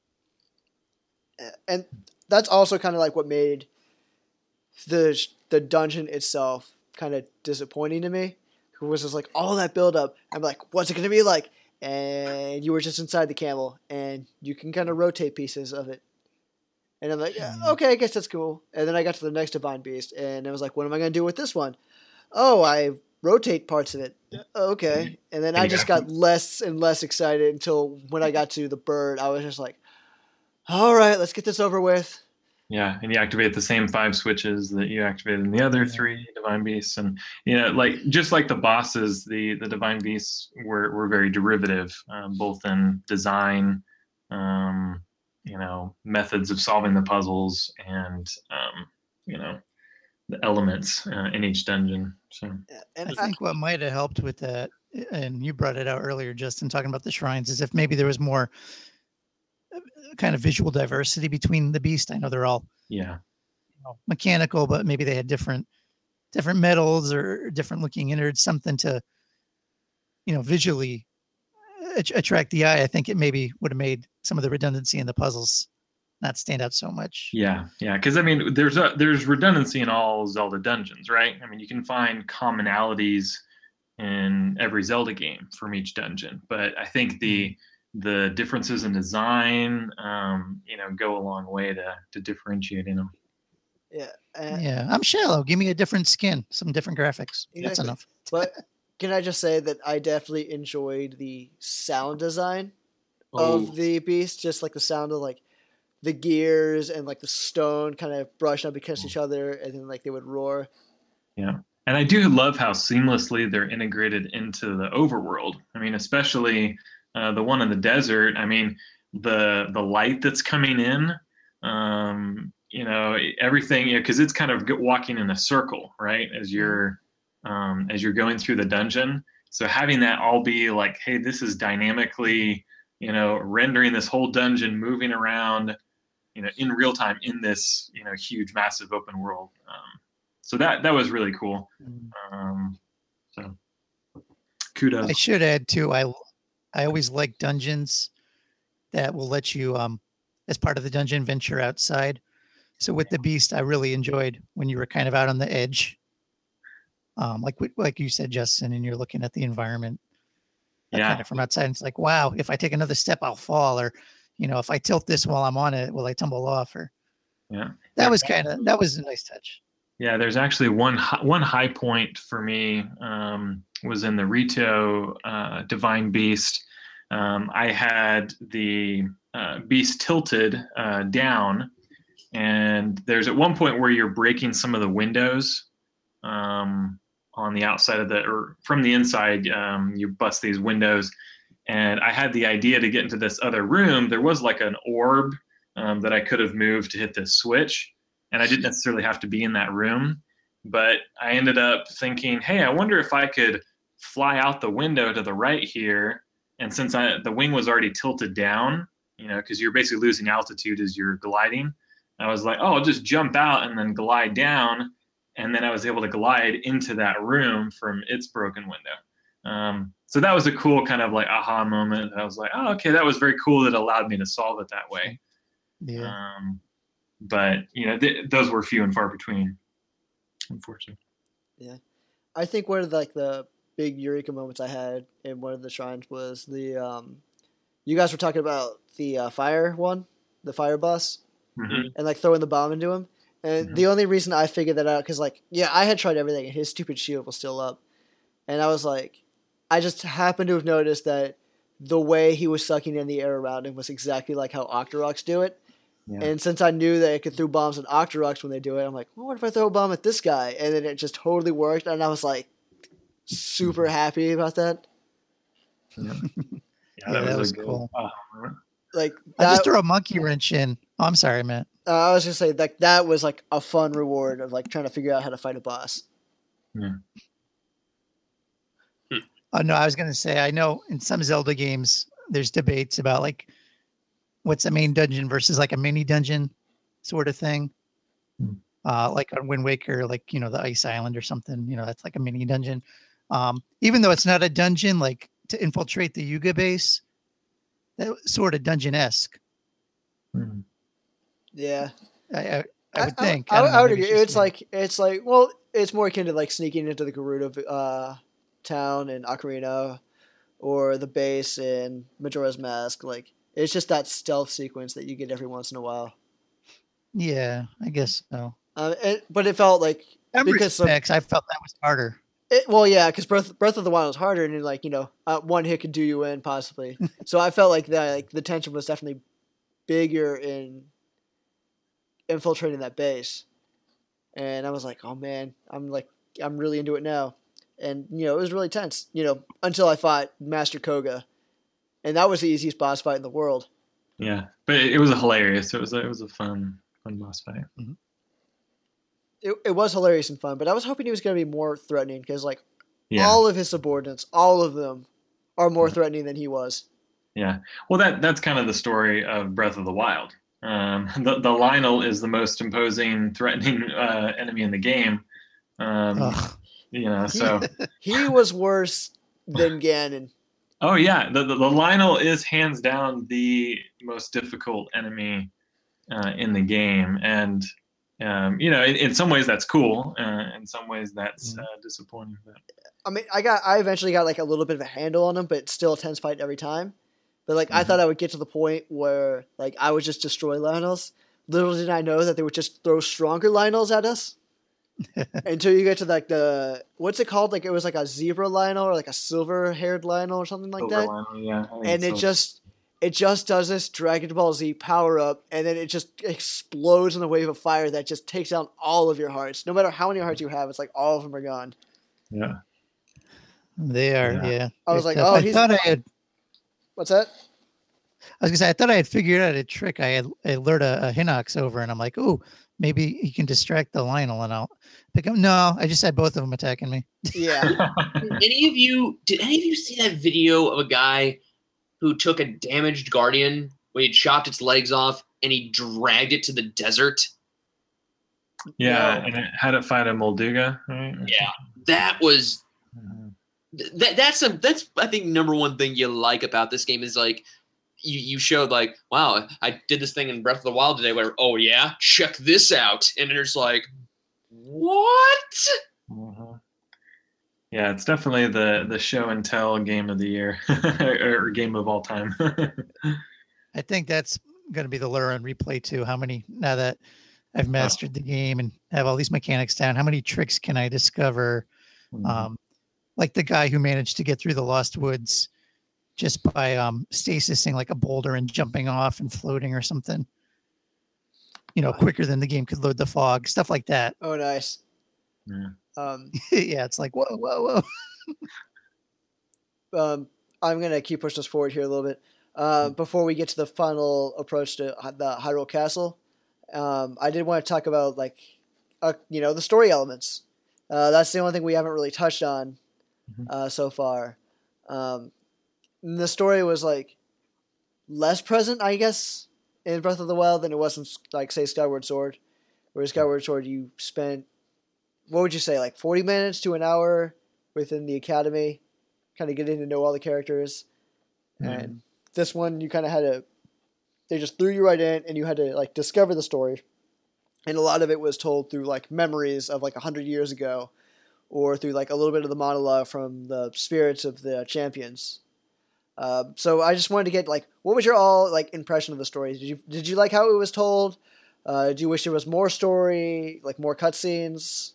And that's also kind of like what made the the dungeon itself kind of disappointing to me. It was just like all that build up. I'm like, what's it gonna be like? And you were just inside the camel, and you can kind of rotate pieces of it. And I'm like, yeah, okay, I guess that's cool. And then I got to the next Divine Beast, and I was like, what am I gonna do with this one? Oh, I rotate parts of it. Okay. And then I just got less and less excited until when I got to the bird, I was just like, all right, let's get this over with. Yeah, and you activate the same five switches that you activated in the other three Divine Beasts, and you know, like just like the bosses, the the Divine Beasts were were very derivative, um, both in design, um, you know, methods of solving the puzzles, and um, you know, the elements uh, in each dungeon. So And I think what might have helped with that, and you brought it out earlier, Justin, talking about the shrines, is if maybe there was more kind of visual diversity between the beast. I know they're all yeah, you know, mechanical, but maybe they had different different metals or different looking innards, something to, you know, visually att- attract the eye. I think it maybe would have made some of the redundancy in the puzzles not stand out so much. yeah, yeah. Because I mean, there's a there's redundancy in all Zelda dungeons, right? I mean, you can find commonalities in every Zelda game from each dungeon, but I think the the differences in design, um, you know, go a long way to to differentiating them. yeah, uh, Yeah, I'm shallow. Give me a different skin, some different graphics. That's Exactly. enough. but can I just say that I definitely enjoyed the sound design of the beast, just like the sound of like the gears and like the stone kind of brushing up against each other, and then like they would roar. Yeah. And I do love how seamlessly they're integrated into the overworld. I mean, especially uh, the one in the desert. I mean, the the light that's coming in, um, you know, everything, you know, because it's kind of walking in a circle, right? As you're um, as you're going through the dungeon. So having that all be like, hey, this is dynamically, you know, rendering this whole dungeon moving around, you know, in real time in this, you know, huge, massive open world. Um, so that that was really cool. Um, so kudos. I should add too. I I always like dungeons that will let you, um, as part of the dungeon, venture outside. So with the beast, I really enjoyed when you were kind of out on the edge, um, like like you said, Justin, and you're looking at the environment. Yeah. Kind of from outside. It's like, wow, if I take another step, I'll fall, or you know, if I tilt this while I'm on it, will I tumble off? Or Yeah. that was kind of that was a nice touch. Yeah, there's actually one hi- one high point for me um, was in the Rito uh, Divine Beast. Um, I had the uh, beast tilted uh, down, and there's at one point where you're breaking some of the windows um, on the outside of the, or from the inside, um, you bust these windows. And I had the idea to get into this other room. There was like an orb um, that I could have moved to hit this switch. And I didn't necessarily have to be in that room, but I ended up thinking, hey, I wonder if I could fly out the window to the right here. And since I, the wing was already tilted down, you know, because you're basically losing altitude as you're gliding, I was like, oh, I'll just jump out and then glide down. And then I was able to glide into that room from its broken window. Um, so that was a cool kind of like aha moment. I was like, oh, okay, that was very cool. That allowed me to solve it that way. Yeah. Um, but you know, th- those were few and far between, unfortunately. Yeah, I think one of the, like the big eureka moments I had in one of the shrines was the um, you guys were talking about the uh, fire one, the fire boss, Mm-hmm. and like throwing the bomb into him. And Mhm. the only reason I figured that out, because like, yeah, I had tried everything, and his stupid shield was still up, and I was like, I just happened to have noticed that the way he was sucking in the air around him was exactly like how Octoroks do it. Yeah. And since I knew that I could throw bombs at Octoroks when they do it, I'm like, well, what if I throw a bomb at this guy? And then it just totally worked, and I was like super happy about that. Yeah, Yeah, that a was good cool. aha moment. Like I just that, threw a monkey wrench in. Oh, I'm sorry, Matt. uh, I was gonna say like that was like a fun reward of like trying to figure out how to fight a boss. Yeah. Oh no, I was gonna say I know in some Zelda games there's debates about like what's the main dungeon versus like a mini dungeon sort of thing. Hmm. Uh, like on Wind Waker, like you know the Ice Island or something. You know that's like a mini dungeon. Um, even though it's not a dungeon, like to infiltrate the Yuga base, that was sort of dungeon esque. Hmm. Yeah, I, I, I would think. I, I, don't know, I would maybe agree. just It's me. like it's like well, it's more akin to like sneaking into the Gerudo uh, town in Ocarina, or the base in Majora's Mask. Like it's just that stealth sequence that you get every once in a while. Yeah, I guess so. Uh, it, but it felt like Some because of, respects, I felt that was harder. it, well, yeah, because Breath Breath of the Wild was harder, and like you know, uh, one hit could do you in possibly. So I felt like that, like the tension was definitely bigger in infiltrating that base, and I was like, oh man, I'm like, I'm really into it now, and you know, it was really tense, you know, until I fought Master Koga, and that was the easiest boss fight in the world. Yeah, but it, it was a hilarious. It was a, it was a fun fun boss fight. It, it was hilarious and fun, but I was hoping he was going to be more threatening because like Yeah, all of his subordinates, all of them, are more Yeah. threatening than he was. yeah. Well, that that's kind of the story of Breath of the Wild. Um, the the Lionel is the most imposing, threatening uh, enemy in the game. Um, Ugh. you know, so He was worse than Ganon. oh yeah, the, the the Lionel is hands down the most difficult enemy uh, in the game, and um, you know, in, in some ways that's cool. Uh, in some ways that's Mhm. uh, disappointing. But I mean, I got, I eventually got like a little bit of a handle on him, but it's still a tense fight every time. But like, I Mhm. thought I would get to the point where like I would just destroy Lionels. Little did I know that they would just throw stronger Lionels at us. Until you get to like the what's it called? Like it was like a zebra Lionel or like a silver haired Lionel or something like Silver that. Lionel, yeah, I think And it so. just it just does this Dragon Ball Z power up, and then it just explodes in a wave of fire that just takes out all of your hearts. No matter how many hearts you have, it's like all of them are gone. yeah. They are, Yeah. yeah. I was they're like, tough. oh, I he's- thought I had. What's that? I was gonna say, I thought I had figured out a trick. I had I lured a, a Hinox over, and I'm like, oh, maybe he can distract the Lionel, and I'll pick up. No, I just had both of them attacking me. Yeah. Did any of you did any of you see that video of a guy who took a damaged guardian when he chopped its legs off and he dragged it to the desert? yeah, No. and it had it fight a Molduga, right? Yeah, that was Mhm. that. That's a that's I think number one thing you like about this game is like you you showed like, wow, I did this thing in Breath of the Wild today. Where oh yeah, check this out, and it's like, what? Mhm. Yeah, it's definitely the the show and tell game of the year or game of all time. I think that's going to be the lure on replay too. How many now that I've mastered the game and have all these mechanics down? How many tricks can I discover? Mhm. Um, like the guy who managed to get through the Lost Woods just by um, stasising like a boulder and jumping off and floating or something. You know, quicker than the game could load the fog, stuff like that. Oh, nice. Yeah. Um, Yeah, it's like whoa, whoa, whoa. um, I'm gonna keep pushing us forward here a little bit. Uh, before we get to the final approach to Hy- the Hyrule Castle, um, I did want to talk about like, uh, you know, the story elements. Uh, that's the only thing we haven't really touched on Mhm. uh, so far. Um, and the story was like less present, I guess, in Breath of the Wild than it was in like say Skyward Sword. Whereas Skyward Sword, you spent what would you say like forty minutes to an hour within the academy, kind of getting to know all the characters. Mhm. And this one, you kind of had to, they just threw you right in and you had to like discover the story. And a lot of it was told through like memories of like a hundred years ago or through like a little bit of the monologue from the spirits of the champions. Uh, so I just wanted to get like, what was your all like impression of the story? Did you, did you like how it was told? Uh, do you wish there was more story, like more cutscenes?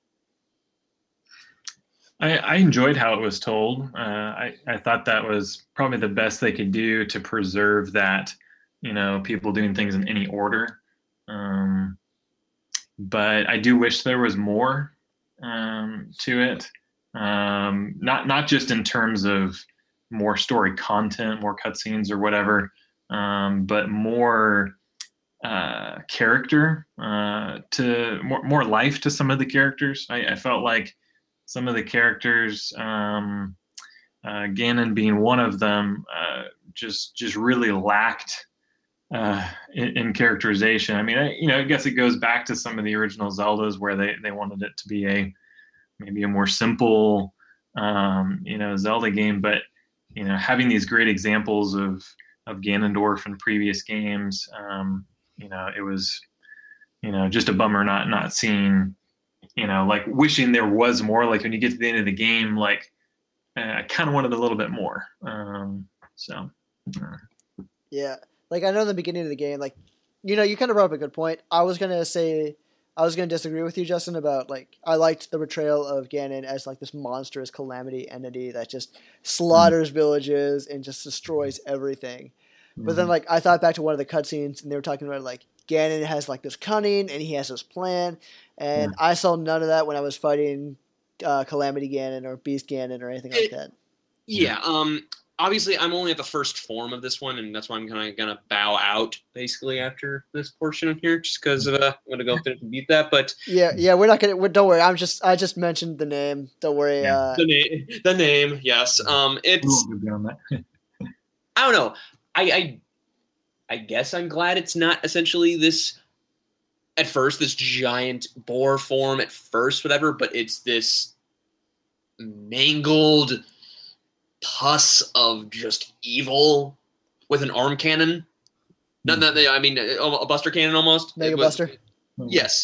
I, I enjoyed how it was told. Uh, I, I thought that was probably the best they could do to preserve that you know, people doing things in any order. Um, but I do wish there was more um, to it. Um, not not just in terms of more story content, more cutscenes or whatever, um, but more uh, character uh, to more more life to some of the characters. I, I felt like some of the characters, um, uh, Ganon being one of them, uh, just just really lacked uh, in, in characterization. I mean, I, you know, I guess it goes back to some of the original Zeldas where they they wanted it to be a maybe a more simple, um, you know, Zelda game, but you know, having these great examples of of Ganondorf in previous games, um, you know, it was, you know, just a bummer not not seeing, you know, like wishing there was more. Like when you get to the end of the game, like uh, I kind of wanted a little bit more. Um, so, uh. Yeah, like I know in the beginning of the game, like, you know, you kind of brought up a good point. I was gonna say, I was gonna disagree with you, Justin, about like I liked the portrayal of Ganon as like this monstrous calamity entity that just slaughters mm-hmm. villages and just destroys everything. Mm-hmm. But then like I thought back to one of the cutscenes and they were talking about like Ganon has like this cunning and he has this plan, and yeah. I saw none of that when I was fighting uh, Calamity Ganon or Beast Ganon or anything like it, that. Yeah. Um. Obviously, I'm only at the first form of this one, and that's why I'm kind of gonna bow out basically after this portion here, just because uh, I'm gonna go through and beat that. But yeah, yeah, we're not gonna. We're, don't worry. I'm just. I just mentioned the name. Don't worry. Yeah. Uh, the name. The name. Yes. Um. It's. I don't know. I. I. I guess I'm glad it's not essentially this. At first, this giant boar form. At first, whatever, but it's this mangled pus of just evil with an arm cannon. Not that I mean a Buster Cannon almost. Mega was, Buster. Yes.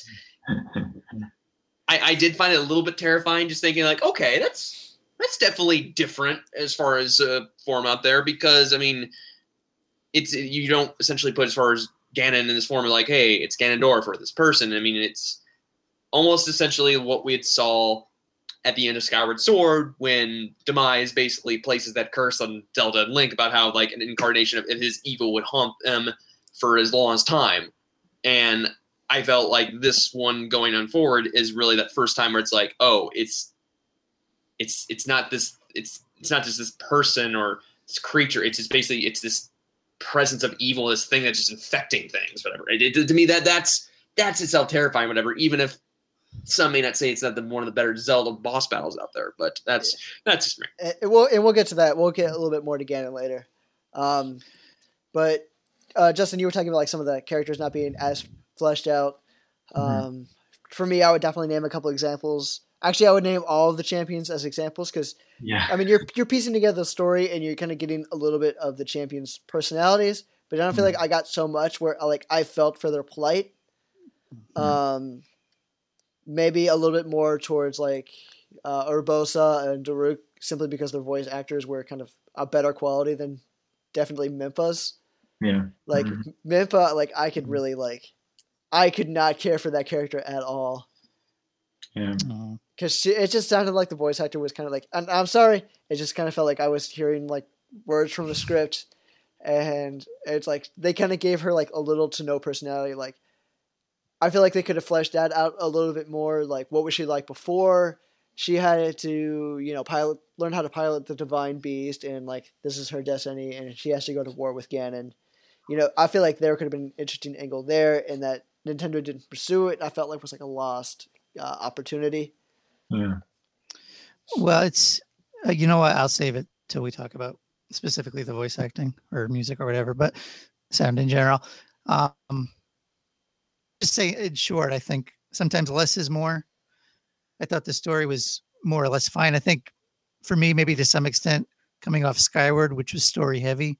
I, I did find it a little bit terrifying, just thinking like, okay, that's that's definitely different as far as uh, form out there, because I mean, it's you don't essentially put as far as Ganon in this form like, hey, it's Ganondorf or this person. I mean, it's almost essentially what we had saw at the end of Skyward Sword, when Demise basically places that curse on Zelda and Link about how like an incarnation of his evil would haunt them for as long as time. And I felt like this one going on forward is really that first time where it's like, oh, it's it's it's not this it's it's not just this person or this creature. It's just basically it's this presence of evil, this thing that's just infecting things, whatever. It, it, to me, that that's that's itself terrifying, whatever. Even if some may not say it's not the one of the better Zelda boss battles out there, but that's yeah. that's just me. And we'll and we'll get to that. We'll get a little bit more to Ganon later. Um, but uh, Justin, you were talking about like some of the characters not being as fleshed out. Um, mm-hmm. For me, I would definitely name a couple examples. Actually, I would name all of the champions as examples because yeah, I mean you're you're piecing together the story and you're kind of getting a little bit of the champions' personalities. But I don't mm-hmm. feel like I got so much where like I felt for their plight. Mm-hmm. Um. Maybe a little bit more towards like uh, Urbosa and Daruk, simply because their voice actors were kind of a better quality than definitely Mimpa's. Yeah. Like mm-hmm. Mimpa, like I could really like, I could not care for that character at all. Yeah. Because it just sounded like the voice actor was kind of like, and I'm sorry, it just kind of felt like I was hearing like words from the script, and it's like they kind of gave her like a little to no personality, like. I feel like they could have fleshed that out a little bit more. Like, what was she like before? She had to, you know, pilot, learn how to pilot the Divine Beast, and like this is her destiny, and she has to go to war with Ganon. You know, I feel like there could have been an interesting angle there, and that Nintendo didn't pursue it. I felt like it was like a lost uh, opportunity. Yeah. Well, it's uh, you know what? I'll save it till we talk about specifically the voice acting or music or whatever, but sound in general. Um, Just say in short, I think sometimes less is more. I thought the story was more or less fine. I think for me, maybe to some extent, coming off Skyward, which was story heavy,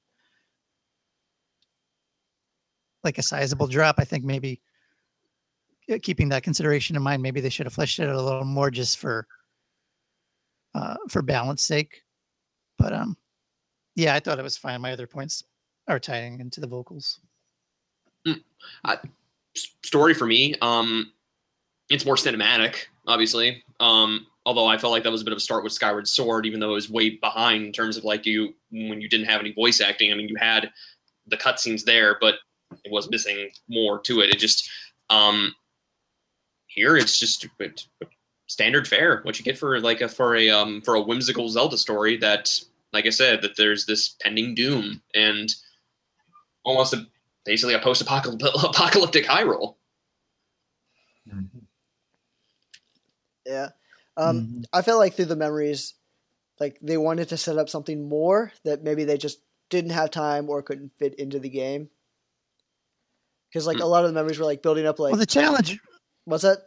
like a sizable drop. I think maybe keeping that consideration in mind, maybe they should have fleshed it out a little more just for uh, for balance sake. But um, yeah, I thought it was fine. My other points are tying into the vocals. Mm. I- Story for me, um, it's more cinematic, obviously. Um, although I felt like that was a bit of a start with Skyward Sword, even though it was way behind in terms of like you when you didn't have any voice acting. I mean, you had the cutscenes there, but it was missing more to it. It just um, here it's just it, standard fare. What you get for like a for a um for a whimsical Zelda story that, like I said, that there's this pending doom and almost a, basically a post-apocalyptic Hyrule. Mm-hmm. Yeah. Um, Mhm. I felt like through the memories, like they wanted to set up something more that maybe they just didn't have time or couldn't fit into the game. Because like Hmm. a lot of the memories were like building up like Well, the challenge. what's that?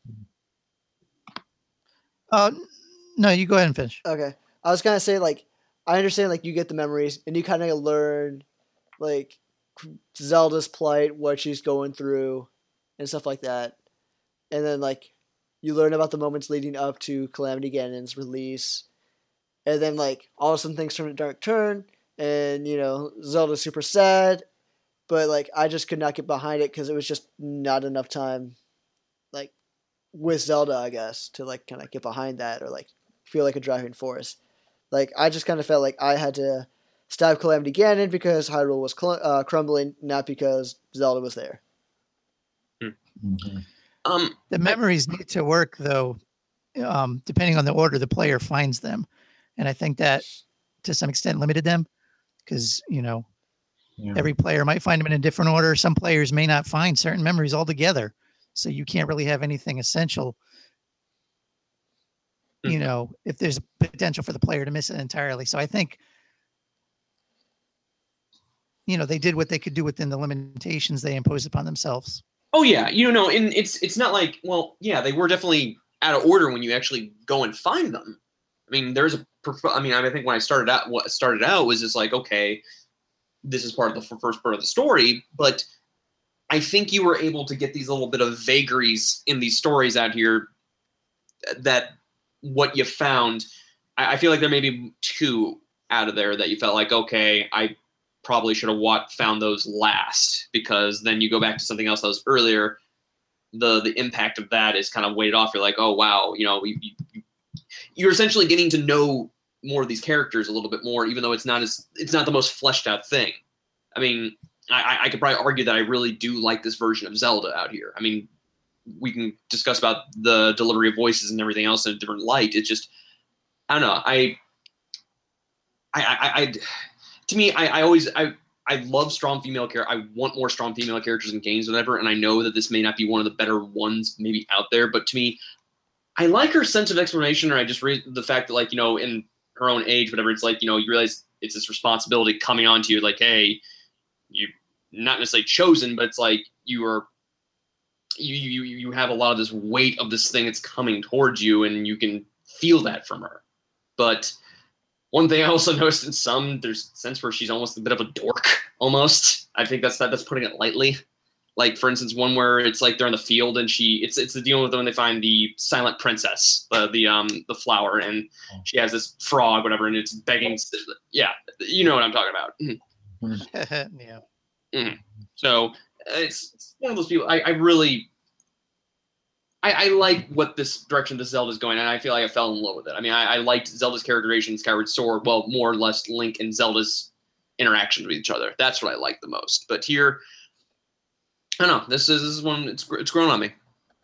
Uh, no, you go ahead and finish. Okay. I was gonna say like I understand like you get the memories and you kind of learn like Zelda's plight, what she's going through, and stuff like that, and then like you learn about the moments leading up to Calamity Ganon's release, and then like all of a sudden things turn a dark turn, and you know Zelda's super sad, but like I just could not get behind it because it was just not enough time, like with Zelda, I guess, to like kind of get behind that or like feel like a driving force. Like I just kind of felt like I had to stop Calamity Ganon because Hyrule was cl- uh, crumbling, not because Zelda was there. Mm-hmm. Um, The memories need to work though, um, depending on the order the player finds them, and I think that to some extent limited them because you know Yeah. every player might find them in a different order. Some players may not find certain memories altogether, so you can't really have anything essential. You know, if there's a potential for the player to miss it entirely. So I think, you know, they did what they could do within the limitations they imposed upon themselves. Oh yeah, you know, and it's it's not like, well, yeah, they were definitely out of order when you actually go and find them. I mean, there's a, I mean, I think when I started out, what started out was just like, okay, this is part of the first part of the story, but I think you were able to get these little bit of vagaries in these stories out here that what you found, I, I feel like there may be two out of there that you felt like, okay, I probably should have wat- found those last, because then you go back to something else that was earlier. The the impact of that is kind of weighted off. You're like, oh wow, you know, you, you, you're essentially getting to know more of these characters a little bit more, even though it's not as it's not the most fleshed out thing. I mean, I, I could probably argue that I really do like this version of Zelda out here. I mean, we can discuss about the delivery of voices and everything else in a different light. It's just, I don't know. I, I, I, I to me, I, I always, I, I love strong female characters. I want more strong female characters in games, whatever. And I know that this may not be one of the better ones maybe out there, but to me, I like her sense of explanation, or I just read the fact that, like, you know, in her own age, whatever, it's like, you know, you realize it's this responsibility coming onto you, like, hey, you not necessarily chosen, but it's like you are, you, you, you have a lot of this weight of this thing that's coming towards you, and you can feel that from her. But one thing I also noticed in some, there's a sense where she's almost a bit of a dork, almost. I think that's that's putting it lightly. Like, for instance, one where it's like they're in the field and she, it's it's the deal with when they find the silent princess, the the um the flower, and she has this frog, whatever, and it's begging. Yeah, you know what I'm talking about. Yeah. Mm-hmm. So it's, it's one of those people. I, I really, I, I like what this direction this Zelda is going, and I feel like I fell in love with it. I mean, I, I liked Zelda's characterization in Skyward Sword. Well, more or less Link and Zelda's interactions with each other. That's what I like the most. But here, I don't know. This is this is one. It's it's grown on me.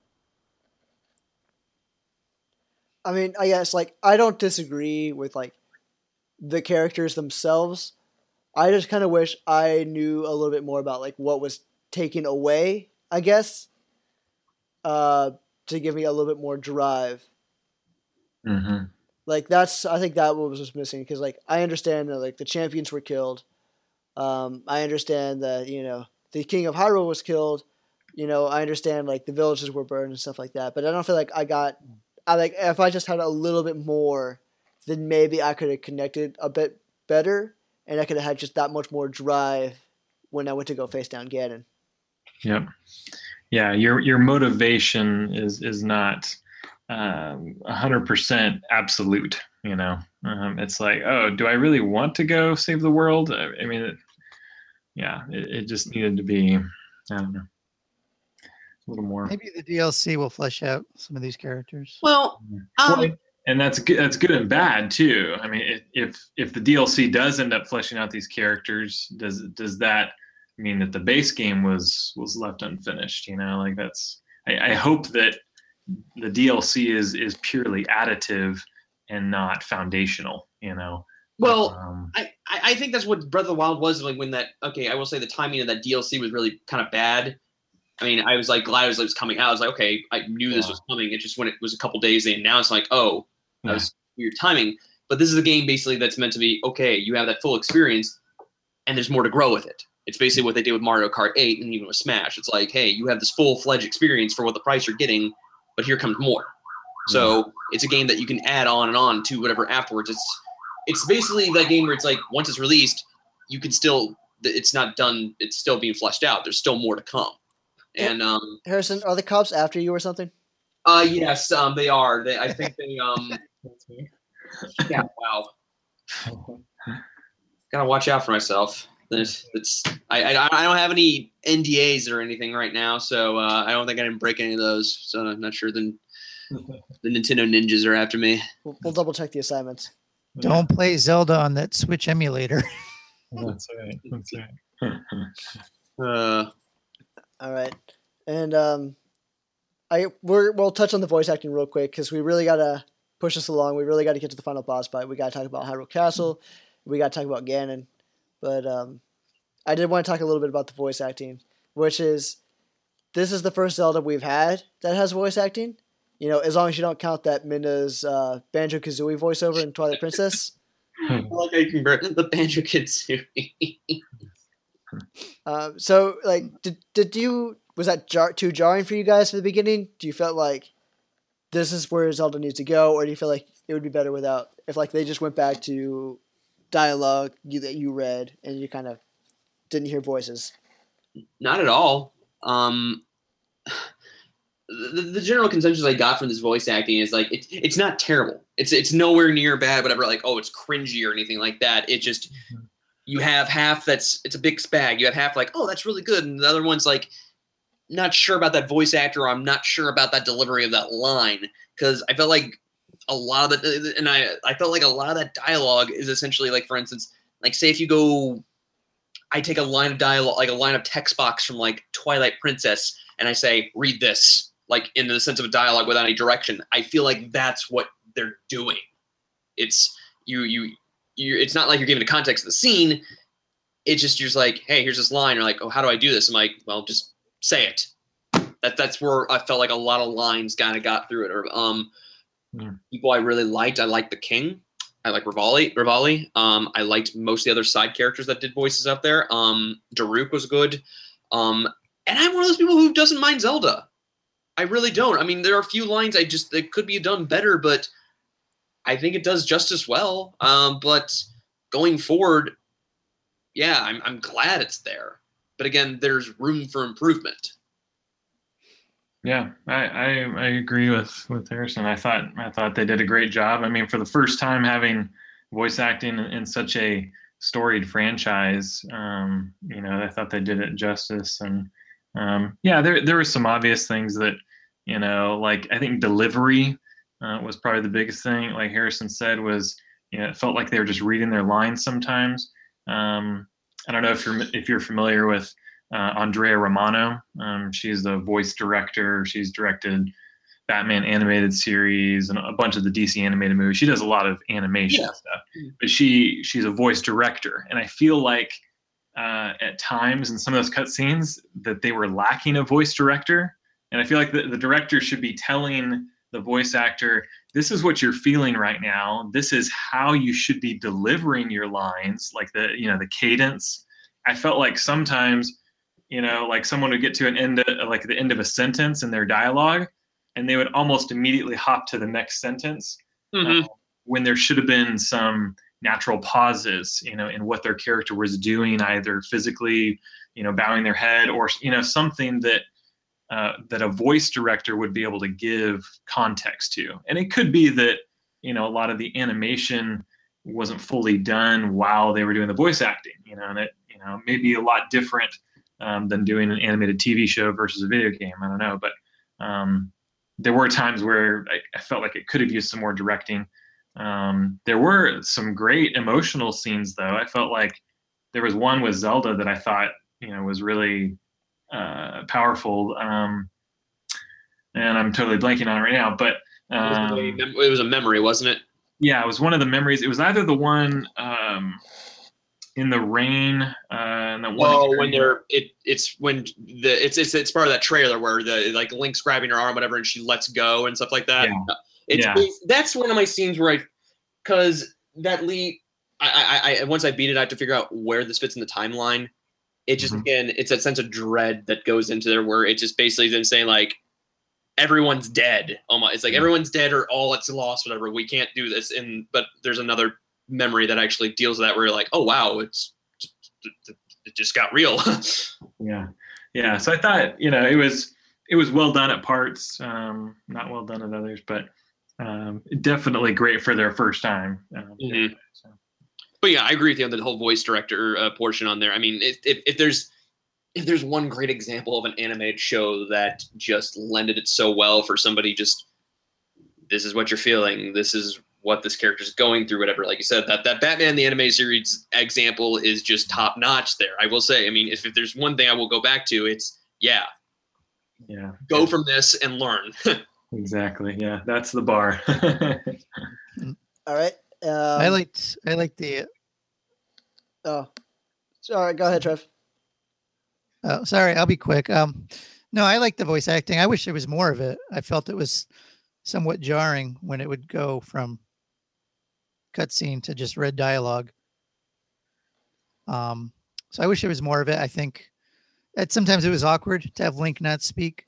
I mean, I guess like I don't disagree with like the characters themselves. I just kind of wish I knew a little bit more about like what was taken away, I guess, uh, to give me a little bit more drive. Mm-hmm. Like that's, I think that was just missing, because like I understand that like the champions were killed. Um, I understand that, you know, the King of Hyrule was killed. You know, I understand like the villages were burned and stuff like that. But I don't feel like I got, I like if I just had a little bit more, then maybe I could have connected a bit better. And I could have had just that much more drive when I went to go face down Ganon. Yep. Yeah, your your motivation is is not um, one hundred percent absolute. You know, um, it's like, oh, do I really want to go save the world? I, I mean, it, yeah, it, it just needed to be, I don't know, a little more. Maybe the D L C will flesh out some of these characters. Well, um, Well, and that's good. That's good and bad too. I mean, if if the D L C does end up fleshing out these characters, does does that mean that the base game was was left unfinished? You know, like that's. I, I hope that the D L C is is purely additive and not foundational. You know. Well, um, I, I think that's what Breath of the Wild was like when that. Okay, I will say the timing of that D L C was really kind of bad. I mean, I was like glad it was, it was coming out. I was like, okay, I knew this Yeah. was coming. It just when it was a couple days, they announced like, oh, that Yeah. was weird timing. But this is a game basically that's meant to be okay. You have that full experience, and there's more to grow with it. It's basically what they did with Mario Kart eight and even with Smash. It's like, hey, you have this full fledged experience for what the price you're getting, but here comes more. So it's a game that you can add on and on to whatever afterwards. It's it's basically that game where it's like once it's released, you can still it's not done. It's still being fleshed out. There's still more to come. And um, Harrison, are the cops after you or something? uh, yes, um, they are. They, I think they um, yeah, wow. Gotta watch out for myself. It's, it's I, I I don't have any N D As or anything right now, so uh, I don't think I didn't break any of those. So I'm not sure the the Nintendo ninjas are after me. We'll, we'll double check the assignments. Don't play Zelda on that Switch emulator. That's right. That's right. Uh, All right, and um, I we're, we'll touch on the voice acting real quick because we really gotta push this along. We really got to get to the final boss fight. We gotta talk about Hyrule Castle. We gotta talk about Ganon. But um, I did want to talk a little bit about the voice acting, which is this is the first Zelda we've had that has voice acting. You know, as long as you don't count that Minna's uh, Banjo Kazooie voiceover in Twilight Princess. I like how you convert the Banjo Kazooie. Um, so, like, did did you was that jar, too jarring for you guys from the beginning? Do you feel like this is where Zelda needs to go, or do you feel like it would be better without if like they just went back to dialogue you, that you read and you kind of didn't hear voices? Not at all. Um, the, the general consensus I got from this voice acting is like it's it's not terrible. It's it's nowhere near bad. Whatever, like oh, it's cringy or anything like that. It just you have half that's it's a big spag. You have half like oh, that's really good, and the other one's like not sure about that voice actor. Or I'm not sure about that delivery of that line because I felt like a lot of the and I I felt like a lot of that dialogue is essentially like for instance like say if you go I take a line of dialogue like a line of text box from like Twilight Princess and I say read this like in the sense of a dialogue without any direction. I feel like that's what they're doing. It's you you you it's not like you're giving the context of the scene. It's just you're just like hey here's this line. You're like oh how do I do this? I'm like well just say it. That that's where I felt like a lot of lines kind of got through it or um. Yeah. People I really liked. I liked the King. I like Rivali. Rivali. Um, I liked most of the other side characters that did voices out there. Um, Daruk was good. Um, and I'm one of those people who doesn't mind Zelda. I really don't. I mean, there are a few lines I just that could be done better, but I think it does just as well. Um, but going forward, yeah, I'm I'm glad it's there. But again, there's room for improvement. Yeah, I, I I agree with with Harrison. I thought I thought they did a great job. I mean, for the first time having voice acting in, in such a storied franchise, um, you know, I thought they did it justice. And um, yeah, there there were some obvious things that you know, like I think delivery uh, was probably the biggest thing. Like Harrison said, was you know, it felt like they were just reading their lines sometimes. Um, I don't know if you're if you're familiar with. Uh, Andrea Romano. Um, she's the voice director. She's directed Batman animated series and a bunch of the D C animated movies. She does a lot of animation Yeah. stuff, but she she's a voice director. And I feel like uh, at times in some of those cutscenes that they were lacking a voice director. And I feel like the, the director should be telling the voice actor, this is what you're feeling right now. This is how you should be delivering your lines, like the you know the cadence. I felt like sometimes you know, like someone would get to an end, of, like the end of a sentence in their dialogue, and they would almost immediately hop to the next sentence Mm-hmm. uh, when there should have been some natural pauses, you know, in what their character was doing, either physically, you know, bowing their head or, you know, something that uh, that a voice director would be able to give context to. And it could be that, you know, a lot of the animation wasn't fully done while they were doing the voice acting, you know, and it, you know, maybe a lot different Um, than doing an animated T V show versus a video game. I don't know, but um, there were times where I, I felt like it could have used some more directing. Um, there were some great emotional scenes, though. I felt like there was one with Zelda that I thought, you know, was really uh, powerful. Um, and I'm totally blanking on it right now, but um, it was a memory, wasn't it? Yeah, it was one of the memories. It was either the one um, in the rain. Uh, and the one oh, when they're it, it's when the it's it's it's part of that trailer where the like Link's grabbing her arm, whatever, and she lets go and stuff like that. Yeah. It's, yeah. it's that's one of my scenes where I, because that lead, I, I I once I beat it, I have to figure out where this fits in the timeline. It just mm-hmm. again, it's that sense of dread that goes into there where it just basically then saying like, everyone's dead. Almost, it's like mm-hmm. everyone's dead or all it's lost, whatever. We can't do this. And but there's another memory that actually deals with that where you're like, oh wow, it's it just got real. yeah, yeah. So I thought, you know, it was it was well done at parts, um, not well done at others, but um, definitely great for their first time. Um, mm-hmm. so. But yeah, I agree with you on the whole voice director uh, portion on there. I mean, if, if, if there's if there's one great example of an animated show that just lended it so well for somebody just, this is what you're feeling, this is what this character is going through, whatever. Like you said, that that Batman the Animated Series example is just top notch there. I will say, I mean, if, if there's one thing I will go back to, it's yeah, yeah, go from this and learn. Exactly. Yeah, that's the bar. All right. Um, I liked I liked the. Oh, all right. Go ahead, Trev. Oh, sorry. I'll be quick. Um, no, I like the voice acting. I wish there was more of it. I felt it was somewhat jarring when it would go from cutscene to just read dialogue. Um, so I wish there was more of it. I think that sometimes it was awkward to have Link not speak.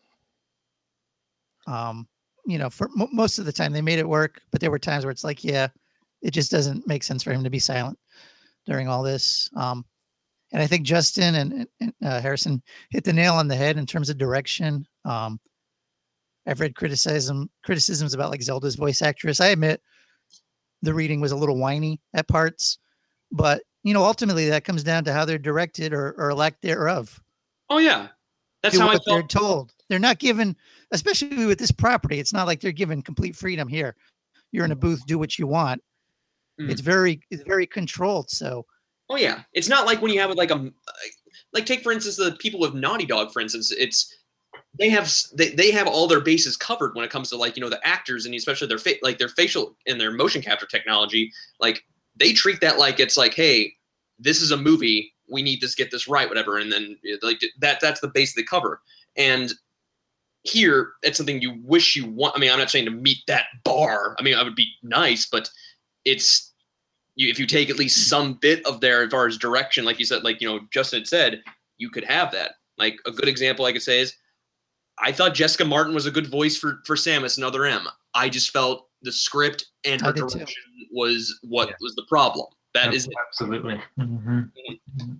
Um, you know, for m- most of the time they made it work, but there were times where it's like, yeah, it just doesn't make sense for him to be silent during all this. Um, and I think Justin and, and uh, Harrison hit the nail on the head in terms of direction. Um, I've read criticism criticisms about like Zelda's voice actress. I admit the reading was a little whiny at parts, but you know, ultimately that comes down to how they're directed or, or lack thereof. Oh yeah, that's how I felt. They're told. They're not given, especially with this property. It's not like they're given complete freedom here. You're in a booth, do what you want. Mm. It's very, it's very controlled. So. Oh yeah, it's not like when you have like a, like take for instance the people of Naughty Dog, for instance. It's they have they, they have all their bases covered when it comes to like you know the actors and especially their fa- like their facial and their motion capture technology. Like they treat that like it's like, hey, this is a movie. We need to get this right, whatever. And then like that that's the base they cover. And here, it's something you wish you want. I mean, I'm not saying to meet that bar. I mean, I would be nice, but it's you, if you take at least some bit of there as far as direction, like you said, like, you know, Justin had said, you could have that. Like a good example I could say is I thought Jessica Martin was a good voice for, for Samus and Other M. I just felt the script and her direction too. was what yeah. was the problem. That is absolutely. Mm-hmm. Mm-hmm.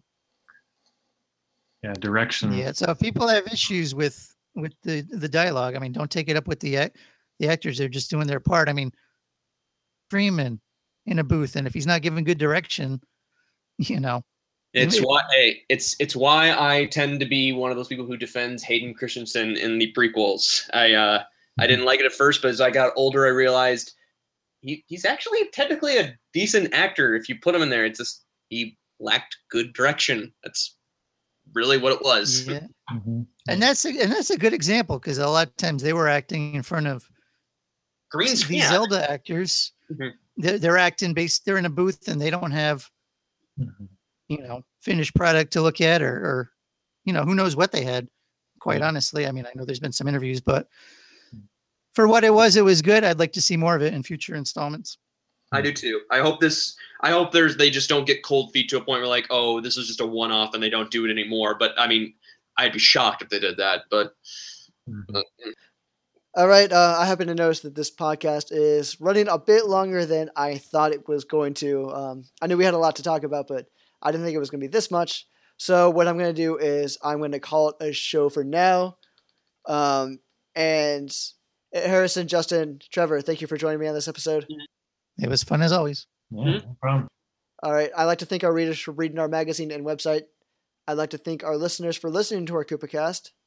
Yeah, direction. Yeah, so if people have issues with with the the dialogue, I mean, don't take it up with the the actors. They're just doing their part. I mean, Freeman in a booth, and if he's not giving good direction, you know, it's it, why hey, it's it's why I tend to be one of those people who defends Hayden Christensen in the prequels. I uh, I didn't like it at first, but as I got older, I realized he he's actually technically a decent actor. If you put him in there, it's just he lacked good direction. That's really what it was. Yeah. Mm-hmm. And that's a, and that's a good example because a lot of times they were acting in front of green screen. These Zelda actors. Mm-hmm. They're, they're acting based. They're in a booth and they don't have, mm-hmm. you know, finished product to look at or, or, you know, who knows what they had. Quite honestly, I mean, I know there's been some interviews, but for what it was, it was good. I'd like to see more of it in future installments. I do too. I hope this. I hope there's. They just don't get cold feet to a point where like, oh, this is just a one-off and they don't do it anymore. But I mean, I'd be shocked if they did that. But. Mm-hmm. Uh, All right. Uh, I happen to notice that this podcast is running a bit longer than I thought it was going to. Um, I knew we had a lot to talk about, but I didn't think it was going to be this much. So what I'm going to do is I'm going to call it a show for now. Um, and Harrison, Justin, Trevor, thank you for joining me on this episode. It was fun as always. Yeah, no problem. All right. I'd like to thank our readers for reading our magazine and website. I'd like to thank our listeners for listening to our KoopaCast.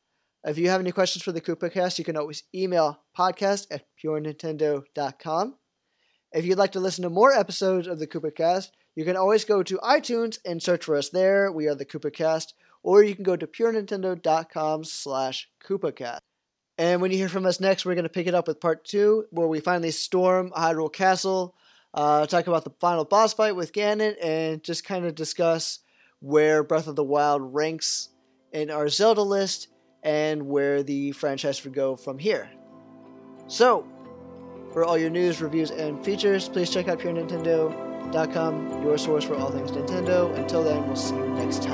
If you have any questions for the KoopaCast, you can always email podcast at pure nintendo dot com. If you'd like to listen to more episodes of the KoopaCast, you can always go to iTunes and search for us there. We are the KoopaCast. Or you can go to pure nintendo dot com slash KoopaCast. And when you hear from us next, we're going to pick it up with part two, where we finally storm Hyrule Castle, uh, talk about the final boss fight with Ganon, and just kind of discuss where Breath of the Wild ranks in our Zelda list, and where the franchise would go from here. So, for all your news, reviews, and features, please check out pure nintendo dot com, your source for all things Nintendo. Until then, we'll see you next time.